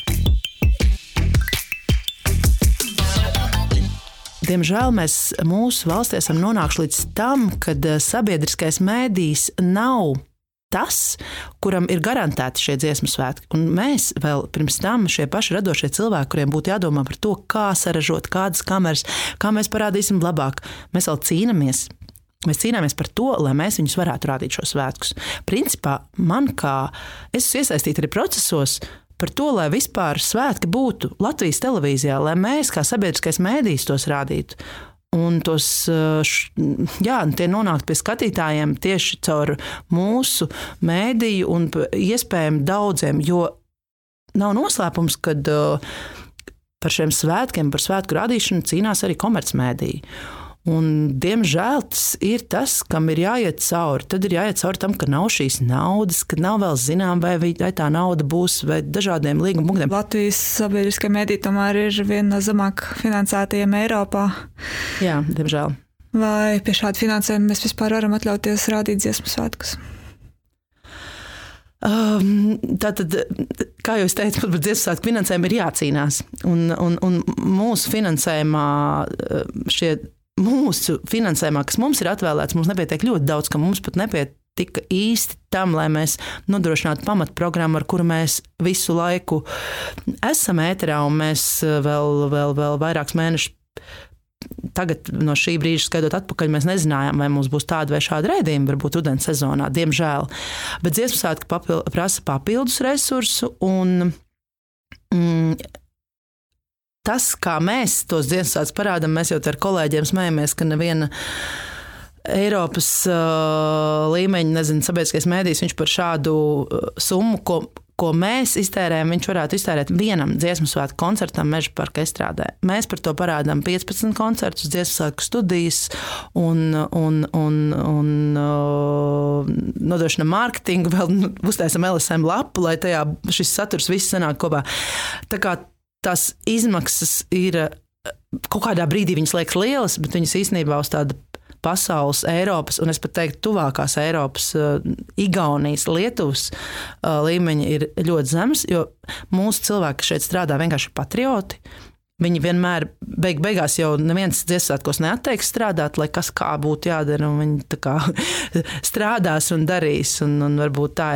S2: Diemžēl mēs mūsu valstī esam nonākuši līdz tam, kad sabiedriskais mēdījis nav tas, kuram ir garantēti šie dziesmu svētki. Un mēs vēl pirms tam šie paši radošie cilvēki, kuriem būtu jādomā par to, kā saražot, kādas kameras, kā mēs parādīsim labāk. Mēs vēl cīnamies. Mēs cīnāmies par to, lai mēs viņus varētu rādīt šos svētkus. Principā man kā, es esmu iesaistīta arī procesos, par to, lai vispār svētki būtu Latvijas televīzijā, lai mēs kā sabiedriskais mēdījis tos rādītu. Un tos, jā, tie nonākt pie skatītājiem tieši caur mūsu mēdīju un iespējami daudziem, jo nav noslēpums, kad par šiem svētkiem, par svētku rādīšanu cīnās arī komercmēdiji. Un, diemžēl, tas ir tas, kam ir jāiet cauri. Tad ir jāiet cauri tam, ka nav šīs naudas, ka nav vēl zinām, vai, vai tā nauda būs, vai dažādiem līguma punktiem.
S1: Latvijas sabiedriskie mediji tomēr ir viena no zemāk finansētajiem Eiropā.
S2: Jā, diemžēl.
S1: Vai pie šāda finansējuma mēs vispār varam atļauties rādīt dziesmu svētkus?
S2: Um, tātad, kā jau es teicu, par dziesmu svētku finansējumu ir jācīnās. Un, un, un mūsu finansējumā šie Mūsu finansējumā, kas mums ir atvēlēts, mums nepietiek ļoti daudz, ka mums pat nepietika īsti tam, lai mēs nodrošinātu pamatprogrammu, ar kuru mēs visu laiku esam ēterā, un mēs vēl, vēl, vēl vairākus mēnešus tagad no šī brīža skaidot atpakaļ, mēs nezinājām, vai mums būs tāda vai šāda raidījuma, varbūt udens sezonā, diemžēl. Bet dziesmu svētki papil, prasa papildus resursu, un mm, tas, kā mēs tos dziesmu svētkus parādām, mēs jau ar kolēģiem smējamies, ka neviena Eiropas uh, līmeņa, nezinu, sabiedriskais mēdījis, viņš par šādu uh, summu, ko, ko mēs iztērējam, viņš varētu iztērēt vienam dziesmu svētku koncertam Meža parka estrādē. Mēs par to parādām piecpadsmit koncertus, dziesmu svētku studijas un, un, un, un uh, nodrošinām mārketingu, vēl uztaisam L S M lapu, lai tajā šis saturs viss sanāk kopā. Tā kā tās izmaksas ir, kaut kādā brīdī viņas liekas lielas, bet viņas īstenībā uz tāda pasaules, Eiropas, un es pat teiktu tuvākās Eiropas, Igaunijas, Lietuvas līmeņa ir ļoti zemes, jo mūsu cilvēki šeit strādā vienkārši patrioti. Viņi vienmēr, beig, beigās jau neviens dziesmu svētkos neatteiks strādāt, lai kas kā būtu jādara, un viņi tā kā strādās un darīs, un, un varbūt tā ir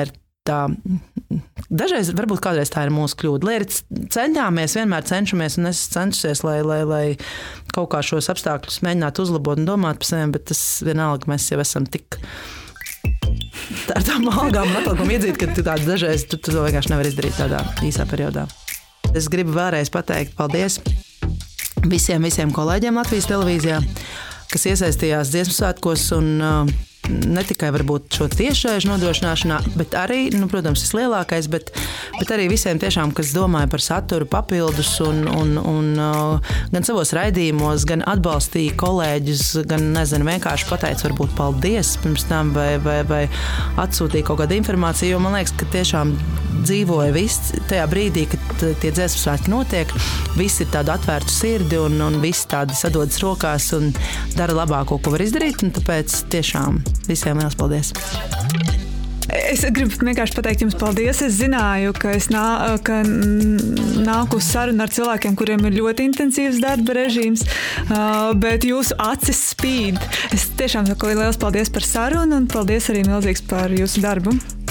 S2: tā, dažreiz, varbūt kādreiz tā ir mūsu kļūda. Lai arī centāmies, vienmēr cenšamies, un es cenšusies, lai, lai, lai kaut kā šos apstākļus mēģinātu uzlabot un domāt par saviem, bet tas vienalga, mēs jau esam tik tā ar tām algām un atalgām iedzīt, ka tu tāds dažreiz tu, tu to vienkārši nevar izdarīt tādā īsā periodā. Es gribu vēlreiz pateikt paldies visiem, visiem kolēģiem Latvijas televīzijā, kas iesaistījās Dziesmu svētkos un uh, ne tikai varbūt šo tiešraidžu nodrošināšanā, bet arī, nu, protams, vislielākais, bet, bet arī visiem tiešām, kas domāja par saturu papildus un, un, un uh, gan savos raidījumos, gan atbalstīja kolēģus, gan, nezinu, vienkārši pateica varbūt paldies pirms tam vai, vai, vai atsūtīja kaut kādu informāciju, jo man liekas, ka tiešām dzīvoja viss tajā brīdī, kad tie dziesmu svētki notiek, visi ir tādu atvērtu sirdi un, un visi tādi sadodas rokās un dara labāko, ko var izdarīt, un tāpēc tiešām visiem liels paldies.
S1: Es gribu vienkārši pateikt jums paldies. Es zināju, ka es nā, ka nāku uz sarunu ar cilvēkiem, kuriem ir ļoti intensīvs darba režīms, bet jūsu acis spīd. Es tiešām saku liels paldies par sarunu un paldies arī milzīgs par jūsu darbu.